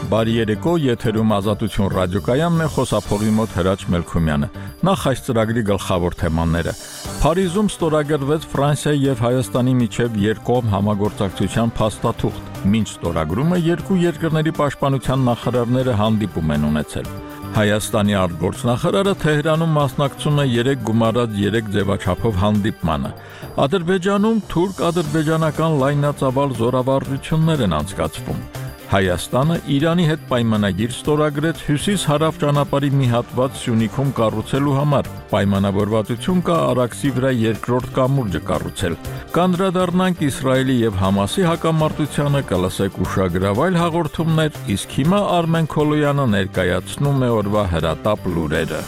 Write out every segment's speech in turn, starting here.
Բարի երեկո, եթերում Ազատություն ռադիոկայանն է, խոսափողի մոտ Հրաչ Մելքումյանը։ Նախ այս ծրագրի գլխավոր թեմաները։ Փարիզում ստորագրվեց Ֆրանսիայի եւ Հայաստանի միջև երկկողմ համագործակցության փաստաթուղթ։ Մինչ ստորագրումը երկու երկրների պաշտպանության նախարարները հանդիպում են ունեցել։ Հայաստանի արտգործնախարարը Թեհրանում մասնակցում է 3 գումարած 3 ձևաչափով հանդիպմանը։ Ադրբեջանում թուրք-ադրբեջանական լայնածավալ զորավարժություններ են անցկացվում։ Հայաստանը Իրանի հետ պայմանագիր ստորագրեց հյուսիս-հարավ ճանապարհի մի հատված Սյունիքում կառուցելու համար։ Պայմանավորվածություն կա Արաքսի վրա երկրորդ կամուրջը կառուցել։ Կանդրադառնանք Իսրայելի եւ Համասի հակամարտությանը, կլսեք ուշագրավ այլ հաղորդումներ, իսկ հիմա Արմեն Քոլոյանը ներկայացնում է օրվա հրատապ լուրերը։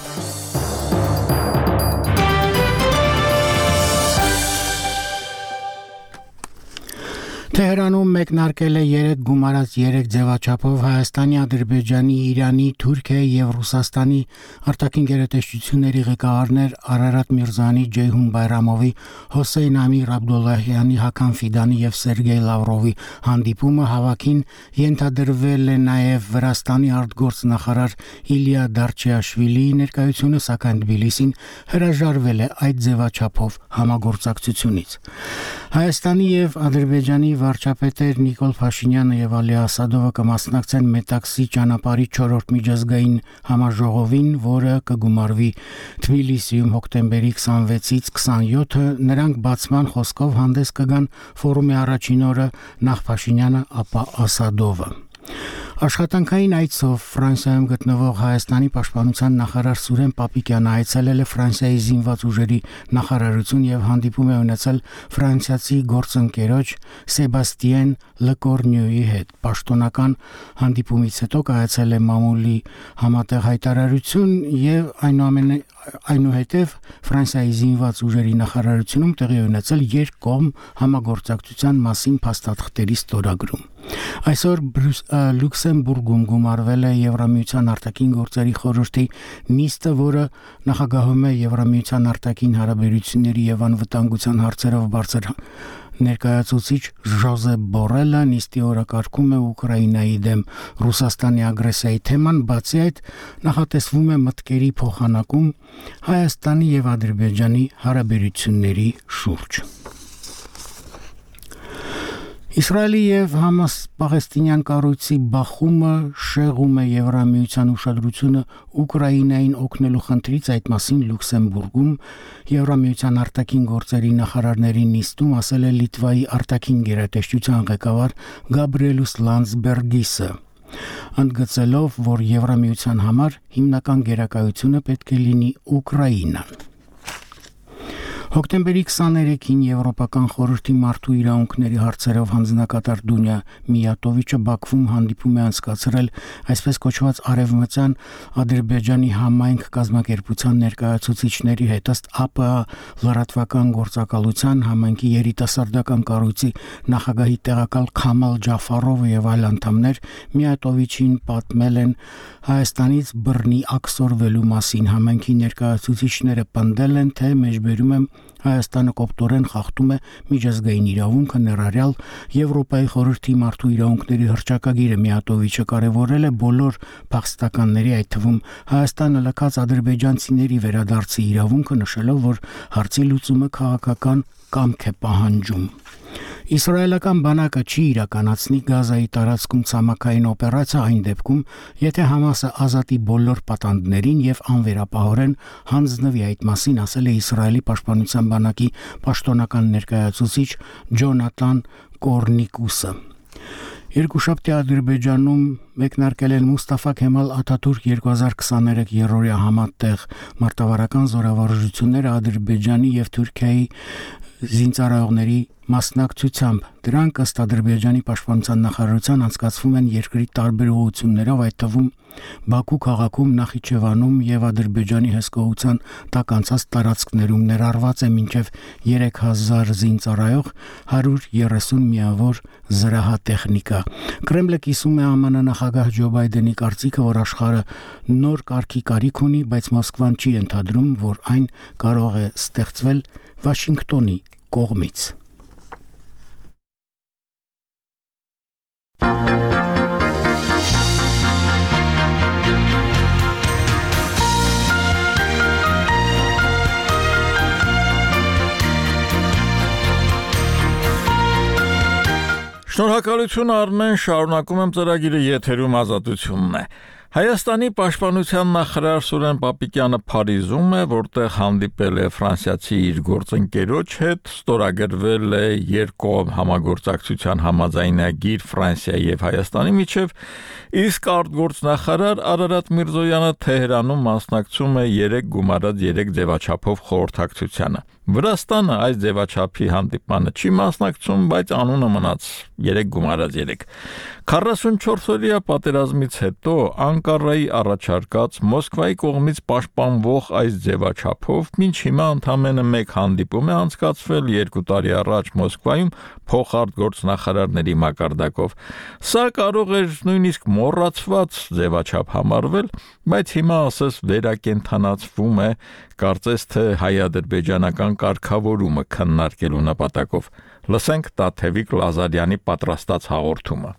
Թեհրանում մեկնարկել է 3 գումարած 3 ձևաչափով Հայաստանի, Ադրբեջանի, Իրանի, Թուրքիայի եւ Ռուսաստանի արտաքին գերատեսչությունների ղեկավարներ Արարատ Միրզանի, Ջեյհուն Բայրամովի, Հոսեյն Ամիր Աբդոլլահյանի, Հական Ֆիդանի եւ Սերգեյ Լավրովի հանդիպումը հավաքին ենթադրվել է նաեւ Վրաստանի արտգործնախարար Իլիա Դարչեաշվիլիի ներկայությունը, սակայն Թբիլիսին հրաժարվել է այդ ձևաչափով համագործակցությունից։ Հայաստանի եւ Ադրբեջանի վարչապետեր Նիկոլ Փաշինյանը եւ Ալի Ասադովը կմասնակցեն Մետաքսի ճանապարհի 4-րդ միջազգային համաժողովին, որը կգումարվի Թբիլիսիում հոկտեմբերի 26-ից 27-ը։ Նրանք բացման խոսքով հանդես կգան ֆորումի առաջին օրը, նախ Փաշինյանը, ապա Ասադովը։ Աշխատանքային այցով Ֆրանսիայում գտնվող Հայաստանի պաշտպանության նախարար Սուրեն Պապիկյանը այցելել է Ֆրանսիայի զինված ուժերի նախարարություն եւ հանդիպում է ունեցել ֆրանսիացի գործընկերոջ Սեբաստիեն Լեկորնյուի հետ։ Պաշտոնական հանդիպումից հետո կայացել է մամուլի համատեղ հայտարարություն եւ այնուհետև Ֆրանսիայի զինված ուժերի նախարարությունում տեղի ունեցել երկկողմ համագործակցության մասին փաստաթղթերի ստորագրում։ Այսօր Լյուքսեմբուրգում գումարվել է Եվրամիության արտաքին գործերի խորհրդի նիստը, որը նախագահում է Եվրամիության արտաքին հարաբերությունների եւ անվտանգության հարցերով բարձր ներկայացուցիչ Ժոզեփ Բորելը։ Նիստի օրակարգում է Ուկրաինայի դեմ Ռուսաստանի ագրեսիայի թեման, բացի այդ նախատեսվում է մտքերի փոխանակում Հայաստանի եւ Ադրբեջանի հարաբերությունների շուրջ։ Իսրայելի եւ Համաս պաղեստինյան կառույցի բախումը շեղում է Եվրամիության ուշադրությունը Ուկրաինային օգնելու խնդրից, այդ մասին Լյուքսեմբուրգում Եվրամիության արտաքին գործերի նախարարների նիստում ասել է Լիտվայի արտաքին գերատեսչության ղեկավար Գաբրիելուս Լանdsբերգիսը, ընդգծելով, որ Եվրամիության համար հիմնական գերակայությունը պետք է լինի Ուկրաինան։ Հոկտեմբերի 23-ին Եվրոպական խորհրդի մարդու իրավունքների հարցերով հանձնակատար Դունյա Միյատովիչը Բաքվում հանդիպում է անցկացրել այսպես կոչված արևմտյան Ադրբեջանի համայնք կազմակերպության ներկայացուցիչների հետ։ Ըստ ԱՊԱ լրատվական գործակալության համայնքի երիտասարդական կառույցի նախագահի տեղակալ Քամալ Ջաֆարովը եւ այլ անդամներ Միյատովիչին պատմել են Հայաստանից բռնի աքսորվելու մասին։ Համայնքի ներկայացուցիչները պնդել են, թե մեջբերում են Հայաստանը կոպտորեն խախտում է միջազգային իրավունքը, ներառյալ Եվրոպայի խորհրդի մարդու իրավունքների հռչակագիրը։ Միյատովիչը կարևորել է բոլոր փախստականների, այդ թվում Հայաստանը լքած ադրբեջանցիների վերադարձի իրավունքը, նշելով, որ հարցի լուծումը քաղաքական կամք է պահանջում։ Իսրայելական բանակը չի իրականացնի Գազայի տարածքում ցամաքային օպերացիա այն դեպքում, եթե Համասը ազատի բոլոր պատանդներին եւ անվերապահորեն հանձնվի։ Այդ մասին ասել է Իսրայելի պաշտպանության բանակի պաշտոնական ներկայացուցիչ Ջոնաթան Կորնիկուսը։ Երկուշաբթի Ադրբեջանում մեկնարկել են Մուստաֆա Քեմալ Աթաթուրք 2023 երրորդյա համատեղ մարտավարական զորավարժությունները Ադրբեջանի եւ Թուրքիայի զինծառայողների մասնակցությամբ։ Դրանք ըստ Ադրբեջանի պաշտպանության նախարարության անցկացվում են երկրի տարբեր ուղղություններով, այդ թվում Բաքու քաղաքում, Նախիջևանում եւ Ադրբեջանի հսկողության տակ անցած տարածքներում ներառված է մինչև 3000 զինծառայող, 130 միավոր զրահատեխնիկա։ Կրեմլը կիսում է ԱՄՆ նախագահ Ջո Բայդենի կարծիքը, որ աշխարհը նոր կարգի կարիք ունի, բայց Մոսկվան չի ենթադրում, որ այն կարող է ստեղծվել Վաշինգտոնի կողմից։ Շնորհակալություն Արմեն, շարունակում եմ ծրագիրը եթերում ազատությունն է։ Հայաստանի պաշտպանության նախարար Սուրեն Պապիկյանը Փարիզում է, որտեղ հանդիպել է ֆրանսիացի իր գործընկերոջ հետ, ստորագրվել է երկկողմ համագործակցության համաձայնագիր Ֆրանսիայի եւ Հայաստանի միջև, իսկ արտգործնախարար Արարատ Միրզոյանը Թեհրանում մասնակցում է 3 գումարած 3 ձևաչափով խորհրդակցությանը։ Վրաստանը այս ձևաչափի հանդիպմանը չի մասնակցում, բայց անունը մնաց 3 գումարած 3։ 44 օրյա պատերազմից հետո Անկարայի առաջարկած Մոսկվայի կողմից պաշտպանվող այս ձևաչափով մինչ հիմա ընդամենը 1 հանդիպում է անցկացվել 2 տարի առաջ Մոսկվայում փոխարտգործնախարարների մակարդակով։ Սա կարող էր նույնիսկ մոռացված ձևաչափ համարվել, բայց հիմա ասես վերակենդանացվում է, կարծես թե հայ-ադրբեջանական կարգավորումը քննարկելու նպատակով։ Լսենք Տաթևիկ Լազարյանի պատրաստած հաղորդումը։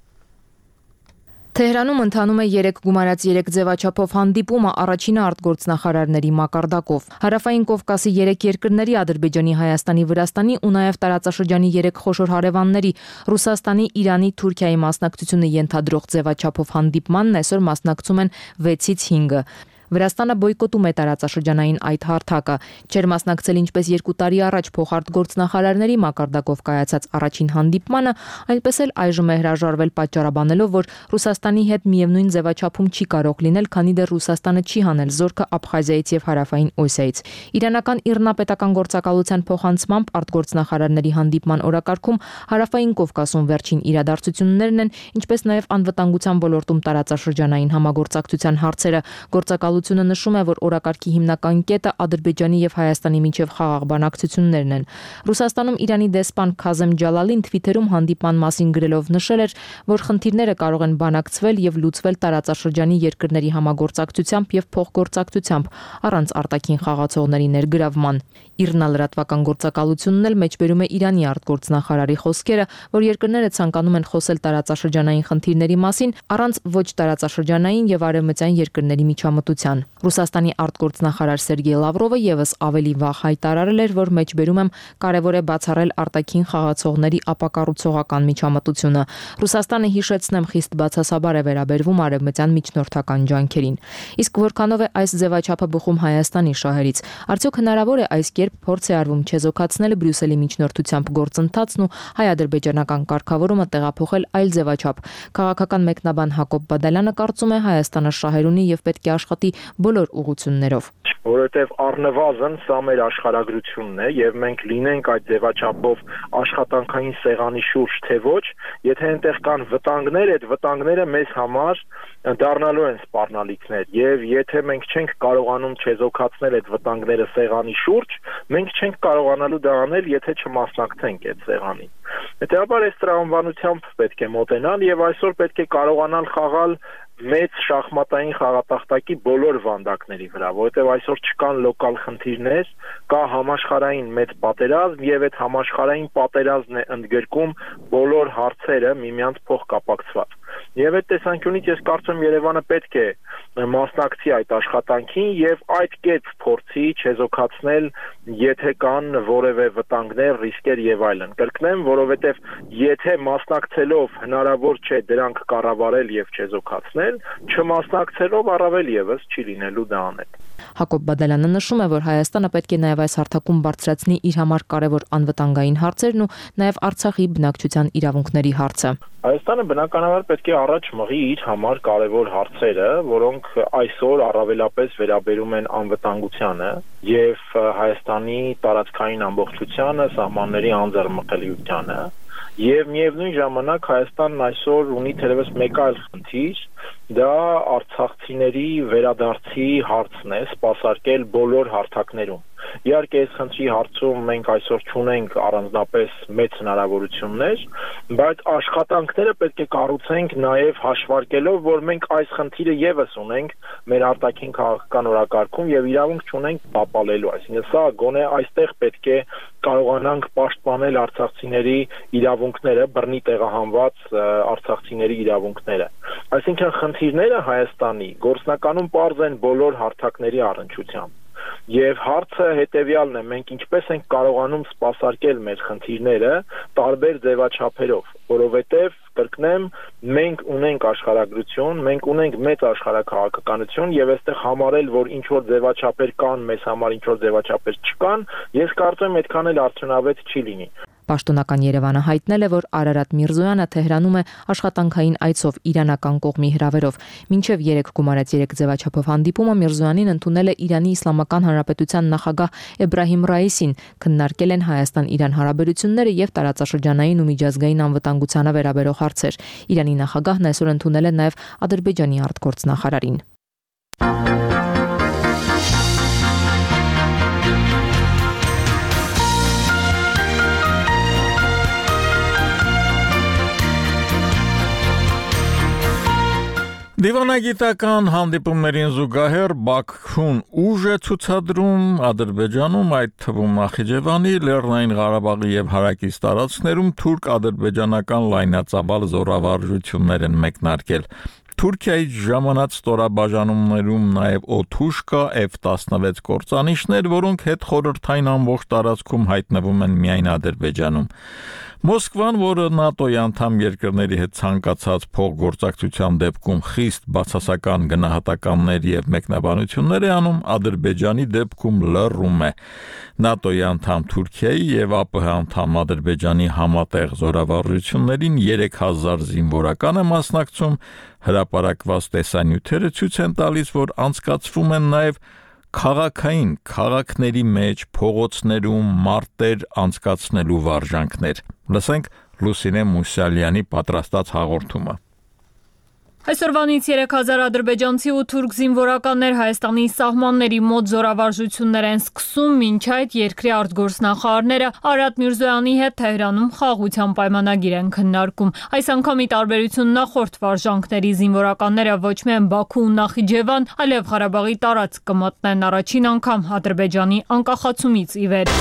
Թեհրանում ընթանում է 3 գումարած 3 ձևաչափով հանդիպումը առաջինը արտգործնախարարների մակարդակով։ Հարավային Կովկասի 3 երկրների Ադրբեջանի, Հայաստանի, Վրաստանի ու նաև տարածաշրջանի 3 խոշոր հարևանների Ռուսաստանի, Իրանի, Թուրքիայի մասնակցությունը ենթադրող ձևաչափով հանդիպմանն այսօր մասնակցում են 6-ից 5-ը։ Վրաստանը բոյկոտում է տարածաշրջանային այդ հարթակը, չէր մասնակցել ինչպես 2 տարի առաջ փոխարտգործնախարարների մակարդակով կայացած առաջին հանդիպմանը, այնպես էլ այժմ է հրաժարվել պատճառաբանելով, որ Ռուսաստանի հետ միևնույն ձևաչափում չի կարող լինել, քանի դեռ Ռուսաստանը չի հանել զորքը Աբխազիայից եւ Հարավային Օսիայից։ Իրանական իռնապետական գործակալության փոխանցմամբ արտգործնախարարների հանդիպման օրակարգում Հարավային Կովկասում վերջին իրադարձություններն են, ինչպես նաև անվտանգության ոլորտում տարածաշրջանային համագործակցության հարցերը։ Գործակալությունը նշում է, որ օրակարգի հիմնական կետը Ադրբեջանի եւ Հայաստանի միջև խաղաղ բանակցություններն են։ Ռուսաստանում Իրանի դեսպան Քազեմ Ջալալին Թվիթերում հանդիպման մասին գրելով նշել էր, որ խնդիրները կարող են բանակցվել եւ լուծվել տարածաշրջանի երկրների համագործակցությամբ եւ փոխգործակցությամբ առանց արտաքին խաղացողների ներգրավման։ Իռնալրատվական գործակալությունն էլ մեջբերում է Իրանի արտգործնախարարի խոսքերը, որ երկրները ցանկանում են խոսել տարածաշրջանային խնդիրների մասին առանց ոչ տարածաշրջանային եւ արևմտյան երկրների միջամտության։ Ռուսաստանի արտգործնախարար Սերգեյ Լավրովը եւս ավելի վաղ հայտարարել էր, որ մեջբերում եմ կարևոր է բացառել արտաքին խաղացողների ապակառուցողական միջամտությունը։ Ռուսաստանը, հիշեցնեմ, խիստ բացասաբար է վերաբերվում արևմտյան միջնորդական ջանքերին։ Իսկ որքանով է այս ձևաչափը բխում Հայաստանի շահերից, արդյոք հնարավոր է այս կերպ փորձ է արվում չեզոքացնել Բրյուսելի միջնորդությամբ գործընթացն ու հայ-ադրբեջանական կարգավորումը տեղափոխել այլ ձևաչափ։ Քաղաքական մեկնաբան Հակոբ Բադալյանը կարծում է Հայաստանը շահեր ունի եւ պետք է աշխատի բոլոր ուղղություններով։ Որովհետև առնվազն սա մեր աշխարհագրությունն է եւ մենք լինենք այդ ձևաչափով աշխատանքային սեղանի շուրջ թե ոչ, եթե այնտեղ կան վտանգներ, այդ վտանգները մեզ համար դառնալու են սպառնալիքներ եւ եթե մենք չենք կարողանում չեզոքացնել այդ վտանգները սեղանի շուրջ, մենք չենք կարողանալու դա անել, եթե չմասնակցենք այդ սեղանին։ Հետեւաբար այս տրամաբանությամբ պետք է մոտենալ եւ այսօր պետք է կարողանալ խաղալ մեծ շախմատային խաղատախտակի բոլոր վանդակների վրա, որովհետև այսօր չկան լոկալ խնդիրներ, կա համաշխարհային մեծ պատերազմ եւ այդ համաշխարհային պատերազմն է ընդգրկում բոլոր հարցերը միմյանց փոխկապակցված։ Եվ այդ տեսանկյունից ես կարծում Երևանը պետք է մասնակցի այդ աշխատանքին եւ այդ կերպ փորձի չեզոքացնել, եթե կան որևէ վտանգներ, ռիսկեր եւ այլն։ Կրկնեմ, որովհետեւ եթե մասնակցելով հնարավոր չէ դրանք կառավարել եւ չեզոքացնել, չմասնակցելով առավել եւս չի լինելու դա անել։ Հակոբ Բադալյանը նշում է, որ Հայաստանը պետք է նաև այս հարթակում բարձրացնի իր համար կարևոր անվտանգային հարցերն ու նաև Արցախի բնակչության իրավունքների հարցը։ Հայաստանը բնականաբար պետք է առաջ մղի իր համար կարևոր հարցերը, որոնք այսօր առավելապես վերաբերում են անվտանգությանը եւ Հայաստանի տարածքային ամբողջությանը, սահմանների անձեռնմխելիությանը։ Եվ միևնույն ժամանակ Հայաստանն այսօր ունի թերևս մեկ այլ խնդիր, դա արցախցիների վերադարձի հարցն է, սպասարկել բոլոր հարթակներում։ Իհարկե այս խնդրի հարցում մենք այսօր չունենք առանձնապես մեծ հնարավորություններ, բայց աշխատանքները պետք է կառուցենք նաև հաշվարկելով, որ մենք այս խնդիրը եւս ունենք մեր արտաքին քաղաքական օրակարգում եւ իրավունք չունենք տապալելու, այսինքն սա գոնե այստեղ պետք է կարողանանք պաշտպանել արցախցիների իրավունքները, բռնի տեղահանված արցախցիների իրավունքները։ Այսինքն խնդիրները Հայաստանի գործնականում պարզ են բոլոր հարթակների առնչությամբ։ Եվ հարցը հետևյալն է, մենք ինչպես ենք կարողանում սպասարկել մեր խնդիրները տարբեր ձևաչափերով, որովհետև կրկնեմ, մենք ունենք աշխարհագրություն, մենք ունենք մեծ աշխարհաքաղաքականություն եւ այստեղ համարել, որ ինչ որ ձևաչափեր կան, մեզ համար ինչ որ ձևաչափեր չկան, ես կարծում եմ այդքան էլ արդյունավետ չի լինի։ Պաշտոնական Երևանը հայտնել է, որ Արարատ Միրզոյանը Թեհրանում է աշխատանքային այցով իրանական կողմի հրավերով։ Մինչև 3 գումարած 3 ձևաչափով հանդիպումը Միրզոյանին ընդունել է Իրանի Իսլամական Հանրապետության նախագահ Էբրահիմ Ռայիսին, քննարկել են Հայաստան-Իրան հարաբերությունները եւ տարածաշրջանային ու միջազգային անվտանգությանը վերաբերող հարցեր։ Իրանի նախագահն այսօր ընդունել է նաեւ Ադրբեջանի արտգործնախարարին։ Դիվանագիտական հանդիպումներին զուգահեռ Բաքուն ուժ է ցուցադրում Ադրբեջանում, այդ թվում Նախիջևանի, Լեռնային Ղարաբաղի եւ հարակից տարածքներում թուրք-ադրբեջանական լայնածավալ զորավարժություններ են մեկնարկել։ Թուրքիայից ժամանած ստորաբաժանումներում նաև օդուժ կա F-16 կործանիչներ, որոնք հետխորհրդային ամբողջ տարածքում հայտնվում են միայն Ադրբեջանում։ Մոսկվան, որը ՆԱՏՕ-ի անդամ երկրների հետ ցանկացած փոխգործակցության դեպքում խիստ բացասական գնահատականներ եւ մեկնաբանություններ է անում, Ադրբեջանի դեպքում լռում է։ ՆԱՏՕ-ի անդամ Թուրքիայի եւ ԱՊՀ անդամ Ադրբեջանի համատեղ զորավարժություններին 3000 զինվորական է մասնակցում, հրապարակված տեսանյութերը ցույց են տալիս, որ անցկացվում են նաեւ քաղաքային քաղաքների մեջ փողոցներում մարտեր անցկացնելու վարժանքներ։ Լսենք Լուսինե Մուսալյանի պատրաստած հաղորդումը։ Այսօրվանից 3000 ադրբեջանցի ու թուրք զինվորականներ Հայաստանի սահմանների մոտ զորավարժություններ են սկսում, մինչ այդ երկրի արտգործնախարարները Արարատ Միրզոյանի հետ Թեհրանում խաղաղության պայմանագիր են քննարկում։ Այս անգամի տարբերություն նախորդ վարժանքների զինվորականները ոչ միայն Բաքու ու Նախիջևան, այլև Ղարաբաղի տարածք կմտնեն առաջին անգամ Ադրբեջանի անկախացումից ի վեր։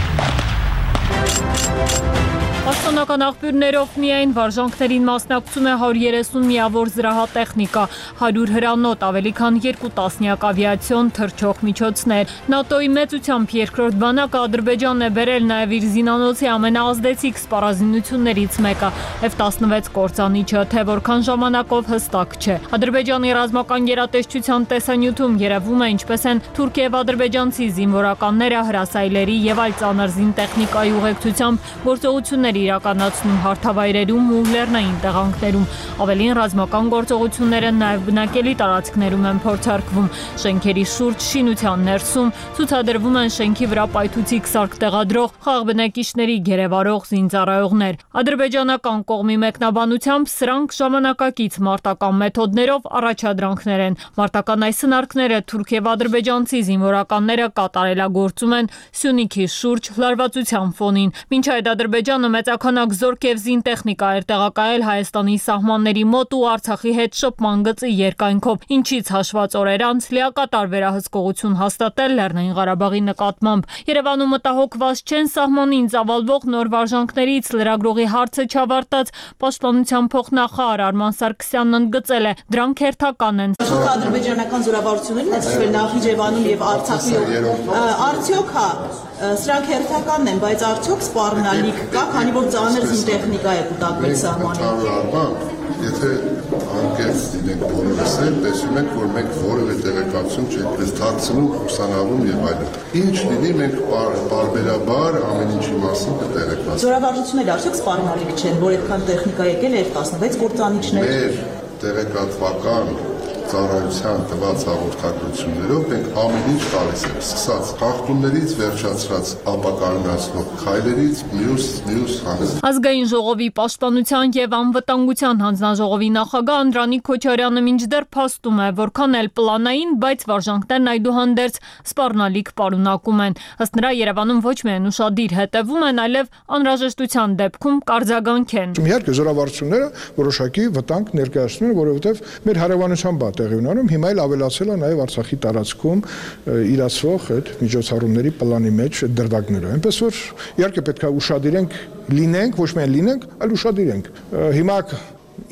Պաշտոնական աղբյուրներով միայն վարժանքներին մասնակցում է 130 միավոր զրահատեխնիկա, 100 հրանոթ, ավելի քան 2 տասնյակ ավիացիոն թռչող միջոցներ։ ՆԱՏՕ-ի մեծությամբ երկրորդ բանակը Ադրբեջանն է բերել նաև իր զինանոցի ամենաազդեցիկ սպառազինություններից մեկը՝ F-16 կործանիչը, թե որքան ժամանակով հստակ չէ։ Ադրբեջանի ռազմական գերատեսչության տեսանյութում երևում է ինչպես են թուրք եւ ադրբեջանցի զինվորականները հրասայլերի եւ այլ ծանր զինտեխնիկայի ուղեկցությամբ գործողություններ իրականացնում հարթավայրերում ու լեռնային տեղանքներում։ Ավելին ռազմական գործողությունները նաև բնակելի տարածքներում են փորձարկվում։ Շենքերի շուրջ շինության ներսում ցուցադրվում են շենքի վրա պայթուցիկ սարք տեղադրող խաղբնակիչների գերեվարող զինծառայողներ։ Ադրբեջանական կողմի մեկնաբանությամբ սրանք ժամանակակից մարտական մեթոդներով առաջադրանքներ են։ Մարտական այս սնարկները թուրք եւ ադրբեջանցի զինվորականները կատարելագործում են Սյունիքի շուրջ լարվածության ֆոնին։ Մինչ այդ Ադրբեջանը մեծականակ զորք եւ զինտեխնիկա էր տեղակայել Հայաստանի սահմանների մոտ ու Արցախի հետ շփման գծի երկայնքով, ինչից հաշված օրեր անց լիակատար վերահսկողություն հաստատել Լեռնային Ղարաբաղի նկատմամբ։ Երևանում մտահոգված չեն սահմանին ծավալվող նոր վարժանքներից լրագրողի հարցը չավարտած պաշտպանության փոխնախարար Արման Սարգսյանն ընդգծել է, դրանք հերթական են։ Ադրբեջանական զորավարություններին այսպես Նախիջևանում եւ Արցախում արդյոք սրանք հերթականն են, բայց արդյոք սպառնալիք կա, քանի որ ծանր զինտեխնիկա է կուտակվել սահմանին։ Եթե անկեղծ լինենք բոլորս էլ, տեսնում ենք, որ մենք որևէ տեղեկատվություն չենք մեզ թաքցնում, ուսանավում եւ այլն։ Ինչ լինի, մենք բարբերաբար ամեն ինչի մասին կտեղեկացնենք։ Զորավարժությունները արդյոք սպառնալիք չեն, որ այդքան տեխնիկա եկել է F-16 կործանիչներ։ Մեր տեղեկատվական ծառայության տված հաղորդագրություններով մենք ամեն ինչ տալիս ենք, սկսած խախտումներից վերջացրած ապակայունացնող քայլերից մյուս հանձ։ Ազգային ժողովի պաշտպանության եւ անվտանգության հանձնաժողովի նախագահ Անդրանիկ Քոչարյանը մինչդեռ փաստում է, որքան էլ պլանային, բայց վարժանքներն այդուհանդերձ սպառնալիք պարունակում են։ Ըստ նրա Երևանում ոչ միայն ուշադիր հետևում են, այլև անհրաժեշտության դեպքում կարձագանք են։ Իհարկե զորավարժությունները որոշակի վտանգ ներկայացնում են, որովհետեւ մեր հարևանությամբ տեղի ունենում, հիմա էլ ավելացել է նաև Արցախի տարածքում իրացվող այդ միջոցառումների պլանի մեջ դրվագները։ Այնպես որ իհարկե պետք է ուշադիր լինենք, ոչ միայն լինենք, այլ ուշադիր ենք։ Հիմա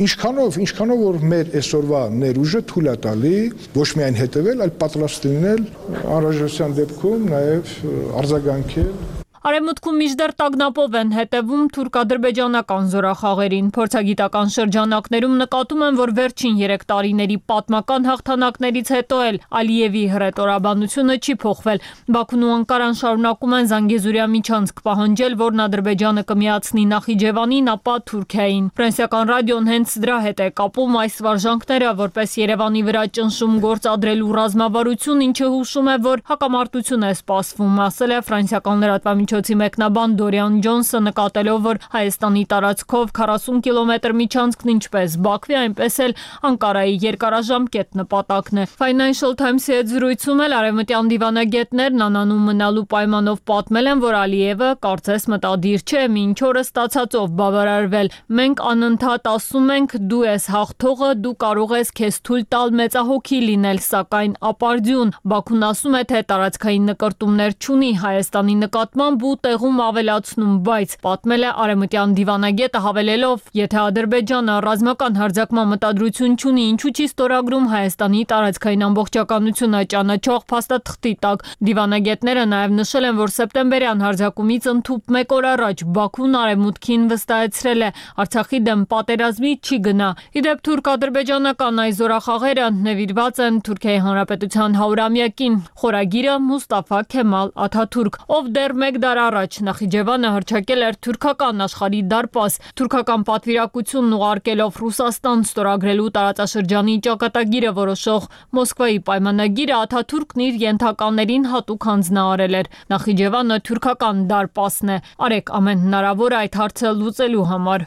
Ինչքանով որ մեր այսօրվա ներուժը թույլ է տալի ոչ միայն հետևել, այլ պատրաստ լինել անհրաժեշտության դեպքում նաև արձագանքել։ Արևմուտքում մինչդեռ տագնապով են հետևում թուրք-ադրբեջանական զորախաղերին։ Փորձագիտական շրջանակներում նկատում են, որ վերջին 3 տարիների պատմական հաղթանակներից հետո էլ Ալիևի հռետորաբանությունը չի փոխվել։ Բաքուն ու Անկարան շարունակում են Զանգեզուրյա միջանցք պահանջել, որն Ադրբեջանը կմիացնի Նախիջևանին, ապա Թուրքիային։ Ֆրանսիական ռադիոն հենց դրա հետ է կապում այս վարժանքները, որպես Երևանի վրա ճնշում գործադրելու ռազմավարություն, ինչը հուշում է, որ հակամարտություն է սպասվում, ասել է ֆրանսիական լրատվամիջոցի մեկնաբան Դորիան Ջոնսը, նկատելով, որ Հայաստանի տարածքով 40 կիլոմետր միջանցքն ինչպես Բաքվի, այնպես էլ Անկարայի երկարաժամկետ նպատակն է։ Financial Times-ի հետ զրույցում էլ արևմտյան դիվանագետներն անանուն մնալու պայմանով պատմել են, որ Ալիևը կարծես մտադիր չէ մինչ օրը ստացածով բավարարվել։ Մենք անընդհատ ասում ենք, դու ես հաղթողը, դու կարող ես քեզ թույլ տալ մեծահոգի լինել, սակայն ապարդյուն։ Բաքուն ասում է, թե տարածքային նկրտումներ չունի Հայաստանի նկատմամբ ու տեղում ավելացնում, բայց պատմել է արևմտյան դիվանագետը, հավելելով, եթե Ադրբեջանը ռազմական հարձակման մտադրություն չունի, ինչու չի ստորագրում Հայաստանի տարածքային ամբողջականությունը ճանաչող փաստաթղթի տակ։ Դիվանագետները նաև նշել են, որ սեպտեմբերյան հարձակումից ընդհուպ 1 օր առաջ Բաքուն արևմուտքին վստահեցրել է Արցախի դեմ պատերազմի չի գնա։ Իդեպ թուրք-ադրբեջանական այս զորախաղերը նվիրված են Թուրքիայի Հանրապետության 100-ամյակին։ Խորագիրը Մուստաֆա Քեմալ Աթաթուրք, ով դեռ 1 դար առաջ Նախիջևանը հռչակել էր թուրքական աշխարհի դարպաս, թուրքական պատվիրակությունն ուղարկելով Ռուսաստան ստորագրելու տարածաշրջանի ճակատագիրը որոշող Մոսկվայի պայմանագիրը, Աթաթուրքն իր ենթականերին հատուկ հանձնարարել էր։ Նախիջևանը թուրքական դարպասն է։ Արեք ամեն հնարավոր այդ հարցը լուծելու համար։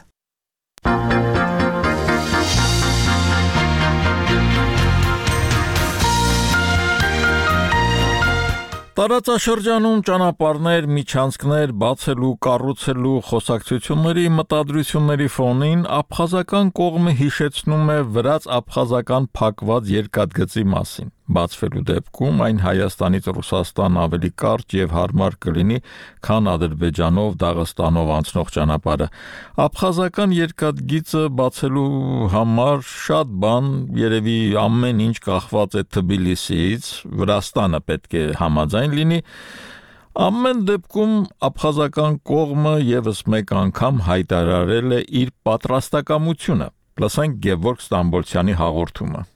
Տարածաշրջանում ճանապարհներ, միջանցքներ բացելու, կառուցելու խոսակցությունների մտադրությունների ֆոնին աբխազական կողմը հիշեցնում է վրաց-աբխազական փակված երկաթգծի մասին։ Բացվելու դեպքում այն Հայաստանից Ռուսաստան ավելի կարճ եւ հարմար կլինի, քան Ադրբեջանով, Դաղստանով անցնող ճանապարհը։ Աբխազական երկաթգիծը բացելու համար շատ բան, երևի ամեն ինչ կախված է Թբիլիսիից, Վրաստանը պետք է համաձայն լինի։ Ամեն դեպքում աբխազական կողմը եւս մեկ անգամ հայտարարել է իր պատրաստակամությունը։ Լսենք Գևորգ Ստամբոլցյանի հաղորդումը։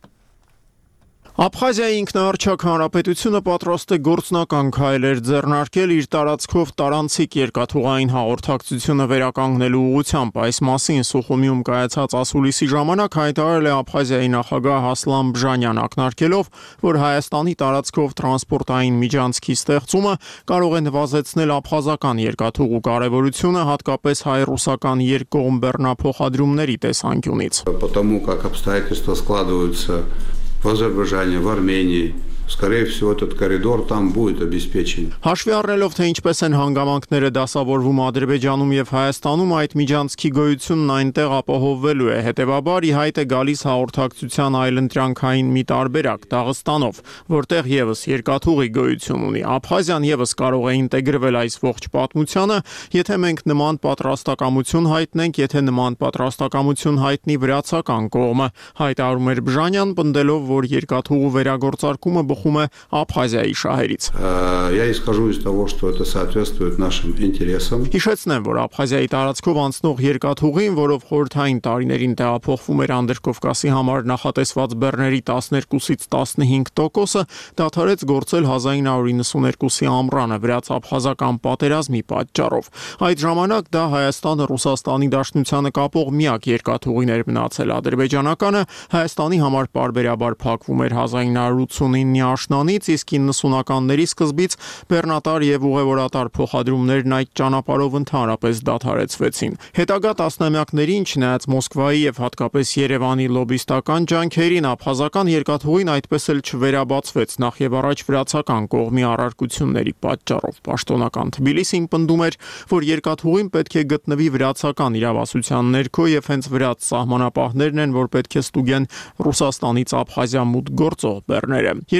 Աբխազիայի ինքնաառչակ հանրապետությունը պատրաստ է գործնական քայլեր ձեռնարկել իր տարածքով տարանցիկ երկաթուղային հաղորդակցությունը վերականգնելու ուղղությամբ։ Այս մասին Սուխումիում կայացած ասուլիսի ժամանակ հայտարարել է Աբխազիայի նախագահ Ասլան Բժանյան, ակնարկելով, որ Հայաստանի տարածքով տրանսպորտային միջանցքի ստեղծումը կարող է նվազեցնել աբխազական երկաթուղու կարևորությունը, հատկապես հայ-ռուսական երկկողմ բեռնափոխադրումների տեսանկյունից։ Потому как обстоятельства складываются в Азербайджане, в Армении, скорее всего, этот коридор там будет обеспечен. Հաշվի առնելով, թե ինչպես են հանգամանքները դասավորվում Ադրբեջանում եւ Հայաստանում, այդ միջանցքի գոյությունն այնտեղ ապահովվելու է։ Հետևաբար ի հայտ է գալիս հաղորդակցության այլընտրանքային մի տարբերակ Դաղստանով, որտեղ եւս երկաթուղի գոյություն ունի։ Աբխազիան եւս կարող է ինտեգրվել այս ողջ պատմությանը, եթե մենք նման պատրաստակամություն հայտնենք, եթե нման պատրաստակամություն հայտնի վրացական կողմը, հայտարարում էր Բժանյան, պնդելով, որ երկաթուղու վերագործարկումը Աբխազիայի շահերից։ Я исхожу из того, что это соответствует нашим интересам. Հիշեցնեմ, որ Աբխազիայի տարածքով անցնող երկաթուղին, որով խորհրդային տարիներին տեղափոխվում էր Անդրկովկասի համար նախատեսված բեռների 12-ից 15%-ը, դադարեց գործել 1992-ի ամռանը վրաց-աբխազական պատերազմի պատճառով։ Այդ ժամանակ դա Հայաստանը Ռուսաստանի Դաշնությանը կապող միակ երկաթուղին էր մնացել։ Ադրբեջանականը Հայաստանի համար պարբերաբար փակվում էր 1989-ի աշնանից, իսկ 90-ականների սկզբից բեռնատար եւ ուղևորատար փոխադրումներն այդ ճանապարհով ընդհանրապես դադարեցվեցին։ Հետագա տասնամյակներին, չնայած Մոսկվայի եւ հատկապես Երևանի լոբիստական ջանքերին, աբխազական երկաթուղին այդպես էլ չվերաբացվեց, նախ եւ առաջ վրացական կողմի առարկությունների պատճառով։ Պաշտոնական Թբիլիսին պնդում էր, որ երկաթուղին պետք է գտնվի վրացական իրավասության ներքո եւ հենց վրաց սահմանապահներն են, որ պետք է ստուգեն Ռուսաստանից Աբխազիա մուտք գործող բեռները։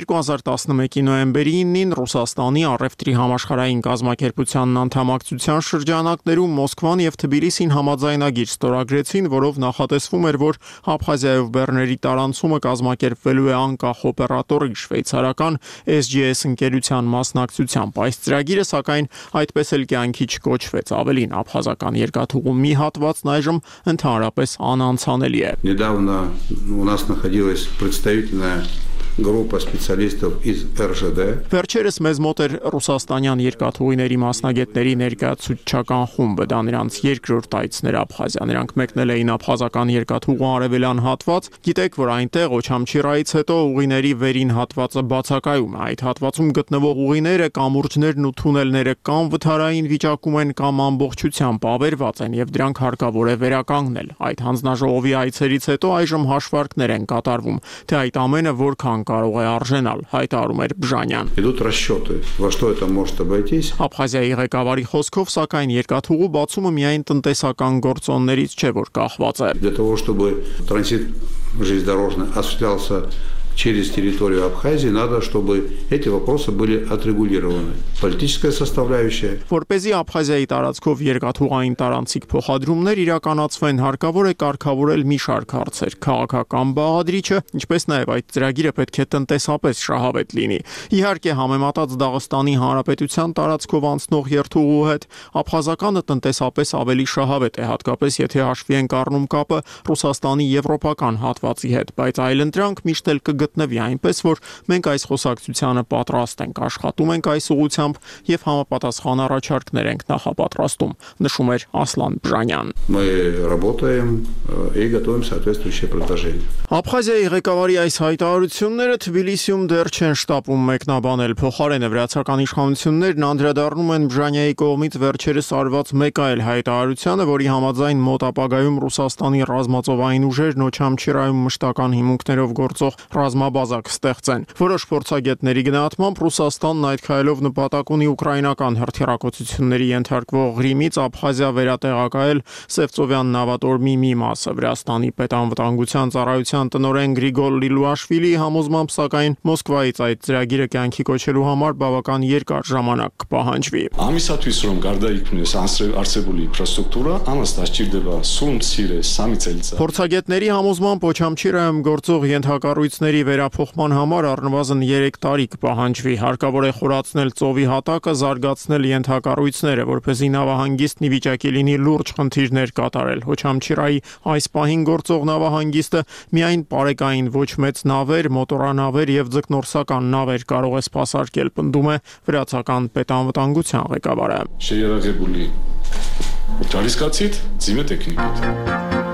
2011-ի նոյեմբերի 9-ին Ռուսաստանի առևտրի համաշխարհային կազմակերպության անդամակցության շրջանակներում Մոսկվան եւ Թբիլիսին համաձայնագիր ստորագրեցին, որով նախատեսվում էր, որ Աբխազիայով բեռների տարանցումը կազմակերպվելու է անկախ օպերատորի շվեյցարական SGS ընկերության մասնակցությամբ։ Այս ծրագիրը, սակայն, այդպես էլ կյանքի չկոչվեց։ Ավելին, աբխազական երկաթուղու մի հատվածն այժմ ընդհանրապես անանցանելի է։ Недавно у нас находилась представительная группа специалистов из РЖД. Վերջերս մեզ մոտ էր ռուսաստանյան երկաթուղիների մասնագետների ներկայացուցչական խումբը, դա նրանց երկրորդ այցն էր Աբխազիա։ Նրանք մեկնել էին աբխազական երկաթուղու արևելյան հատված, գիտեք, որ այնտեղ Օչամչիրայից հետո ուղիների վերին հատվածը բացակայում է։ Այդ հատվածում գտնվող ուղիները, կամուրջներն ու թունելները կամ վթարային վիճակում են, կամ ամբողջությամբ ավերված են եւ дրանք հարկավոր է վերականգնել։ Այդ հանձնաժողովի այցերից հետո այժմ հաշվարկներ են կատարվում, թե այդ ամենը որքան կարող է արժենալ, հայտարարում էր Բժանյան։ Идут расчеты, во что это может обойтись. Աբխազիայի ղեկավարի խոսքով, սակայն երկաթուղու բացումը միայն տնտեսական գործոններից չէ, որ կախված է։ Для того, чтобы транзит железнодорожный осуществлялся через территорию Абхазии, надо, чтобы эти вопросы были отрегулированы. Политическая составляющая. Որպեսզի Աբխազիայի տարածքով երկաթուղային տարանցիկ փոխադրումներ իրականացվեն, հարկավոր է կարգավորել մի շարք հարցեր։ Քաղաքական բաղադրիչը, ինչպես նաև այդ ծրագիրը պետք է տնտեսապես շահավետ լինի։ Իհարկե, համեմատած Դաղստանի Հանրապետության տարածքով անցնող երթուղու հետ, աբխազականը տնտեսապես ավելի շահավետ է, հատկապես եթե հաշվի ենք առնում կապը Ռուսաստանի եվրոպական հատվածի հետ, բայց այլընտրանք միշտ էլ գտնվի, այնպես որ մենք այս խոսակցությանը պատրաստ ենք, աշխատում ենք այս ուղղությամբ եւ համապատասխան առաջարկներ ենք նախապատրաստում, նշում էր Ասլան Բժանյան։ Мы работаем и готовим соответствующие предложения. Աբխազիայի ղեկավարի այս հայտարարությունները Թբիլիսիում դեռ չեն շտապում մեկնաբանել, փոխարենը վրացական իշխանություններն անդրադառնում են Բժանյայի կողմից վերջերս արված մեկ այլ հայտարարությանը, որի համաձայն մոտ ապագայում Ռուսաստանի ռազմածովային ուժերն Օչամչիրայում մշտական հիմունքներով գործող ռազմաբազա կստեղծեն։ Որոշ փորձագետների գնահատմամբ Ռուսաստանն այդ քայլով նպատակ ունի ուկրաինական հրթիռակոծությունների ենթարկվող Ղրիմից Աբխազիա վերատեղակայել Սևծովյան նավատորմի մի մասը։ Վրաստանի պետանվտանգության ծառայության տնօրեն Գրիգոր Լիլուաշվիլիի համոզմամբ, սակայն Մոսկվայից այդ ծրագիրը կյանքի կոչելու համար բավական երկար ժամանակ կպահանջվի։ Ամիսաթույց რომ გარდაიქმნეს არსებული ինֆրասტრուկտուրա, ამას დასჭირდება სულ მცირე 3 წელიწად։ Փորձագետների համոզմամբ Օչամչիրայում գործող ենթակառույցների վերափոխման համար առնվազն 3 տարի կպահանջվի։ Հարկավոր է խորացնել ծովի հատակը, զարգացնել ենթակառույցները, որպեսզի նավահանգիստն ի վիճակի լինի լուրջ խնդիրներ կատարել։ Օչամչիրայի այս պահին գործող նավահանգիստը միայն պարեկային ոչ մեծ նավեր, մոտորանավեր եւ ձկնորսական նավեր կարող է սպասարկել, պնդում է վրացական պետանվտանգության ղեկավարը։ Შეიარაღებული ջարիսկացիտ, ձիմե տեխնիկით։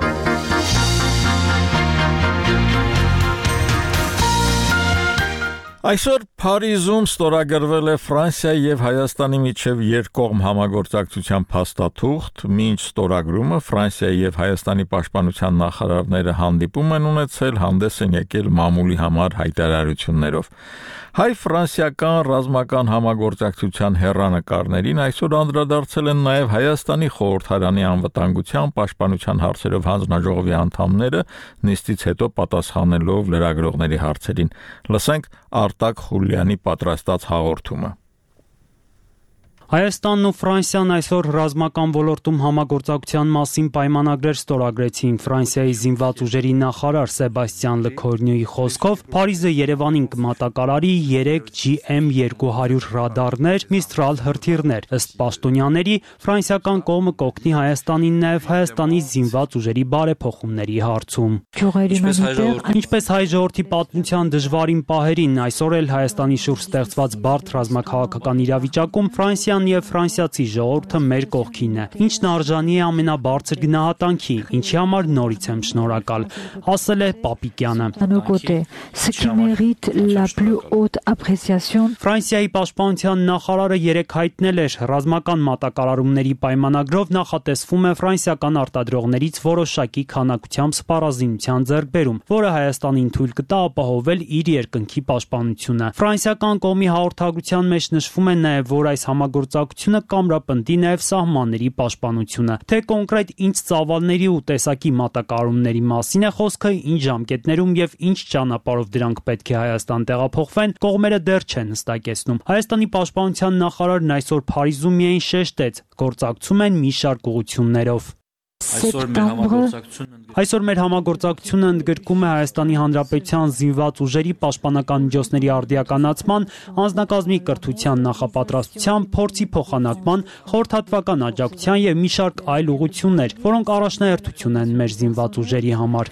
Այսօր Փարիզում ստորագրվել է Ֆրանսիայի եւ Հայաստանի միջև երկկողմ համագործակցության փաստաթուղթ, մինչ ստորագրումը Ֆրանսիայի եւ Հայաստանի պաշտպանության նախարարները հանդիպում են ունեցել, հանդես են եկել մամուլի համար հայտարարություններով։ Հայ-ֆրանսիական ռազմական համագործակցության հեռանկարներին այսօր անդրադարձել են նաև Հայաստանի խորհրդարանի անվտանգության պաշտպանության հարցերով հանձնաժողովի անդամները, նիստից հետո պատասխանելով լրագրողների հարցերին։ Լսենք Արտակ Խուլյանի պատրաստած հաղորդումը։ Հայաստանն ու Ֆրանսիան այսօր ռազմական ոլորտում համագործակցության մասին պայմանագրեր ստորագրեցին։ Ֆրանսիայի զինված ուժերի նախարար Սեբաստիան Լեքորնյուի խոսքով Փարիզը Երևանին կմատակարարի 3 GM200 ռադարներ, Միստրալ հրթիռներ։ Ըստ պաշտոնյաների, ֆրանսիական կողմը կօգնի Հայաստանին նաև Հայաստանի զինված ուժերի բարեփոխումների հարցում։ Ինչպես հայ ժողովրդի պատմության դժվարին պահերին, այսօր էլ Հայաստանի շուրջ ստեղծված բարդ ռազմաքաղաքական իրավիճակում Ֆրանսիան եւ ֆրանսիացի ժողովուրդը մեր կողքին է, ինչն արժանի է ամենաբարձր գնահատանքի, ինչի համար նորից եմ շնորհակալ, ասել է Պապիկյանը։ Ֆրանսիայի պաշտպանության նախարարը երեկ հայտնել էր, ռազմական մատակարարումների պայմանագրով նախատեսվում է ֆրանսիական արտադրողներից որոշակի քանակությամբ սպառազինության ձեռքբերում, որը Հայաստանին թույլ կտա ապահովել իր երկնքի պաշտպանությունը։ Ֆրանսիական կողմի հաղորդագրության մեջ նշվում է նաև, որ այս համագործակցության համագործակցությունը կամրապնդի նաև սահմանների պաշտպանությունը։ Թե կոնկրետ ինչ ծավալների ու տեսակի մատակարարումների մասին է խոսքը, ինչ ժամկետներում եւ ինչ ճանապարհով դրանք պետք է Հայաստան տեղափոխվեն, կողմերը դեռ չեն հստակեցնում։ Հայաստանի պաշտպանության նախարարն այսօր Փարիզում միայն շեշտեց, գործակցում են մի շարք ուղղություններով։ Այսօր մեր համագործակցությունը ընդգրկում է Հայաստանի Հանրապետության զինված ուժերի պաշտպանական միջոցների արդիականացման, անձնակազմի կրթության նախապատրաստության, փորձի փոխանակման, խորհրդատվական աջակցության եւ մի շարք այլ ուղղություններ, որոնք առաջնահերթություն են մեր զինված ուժերի համար։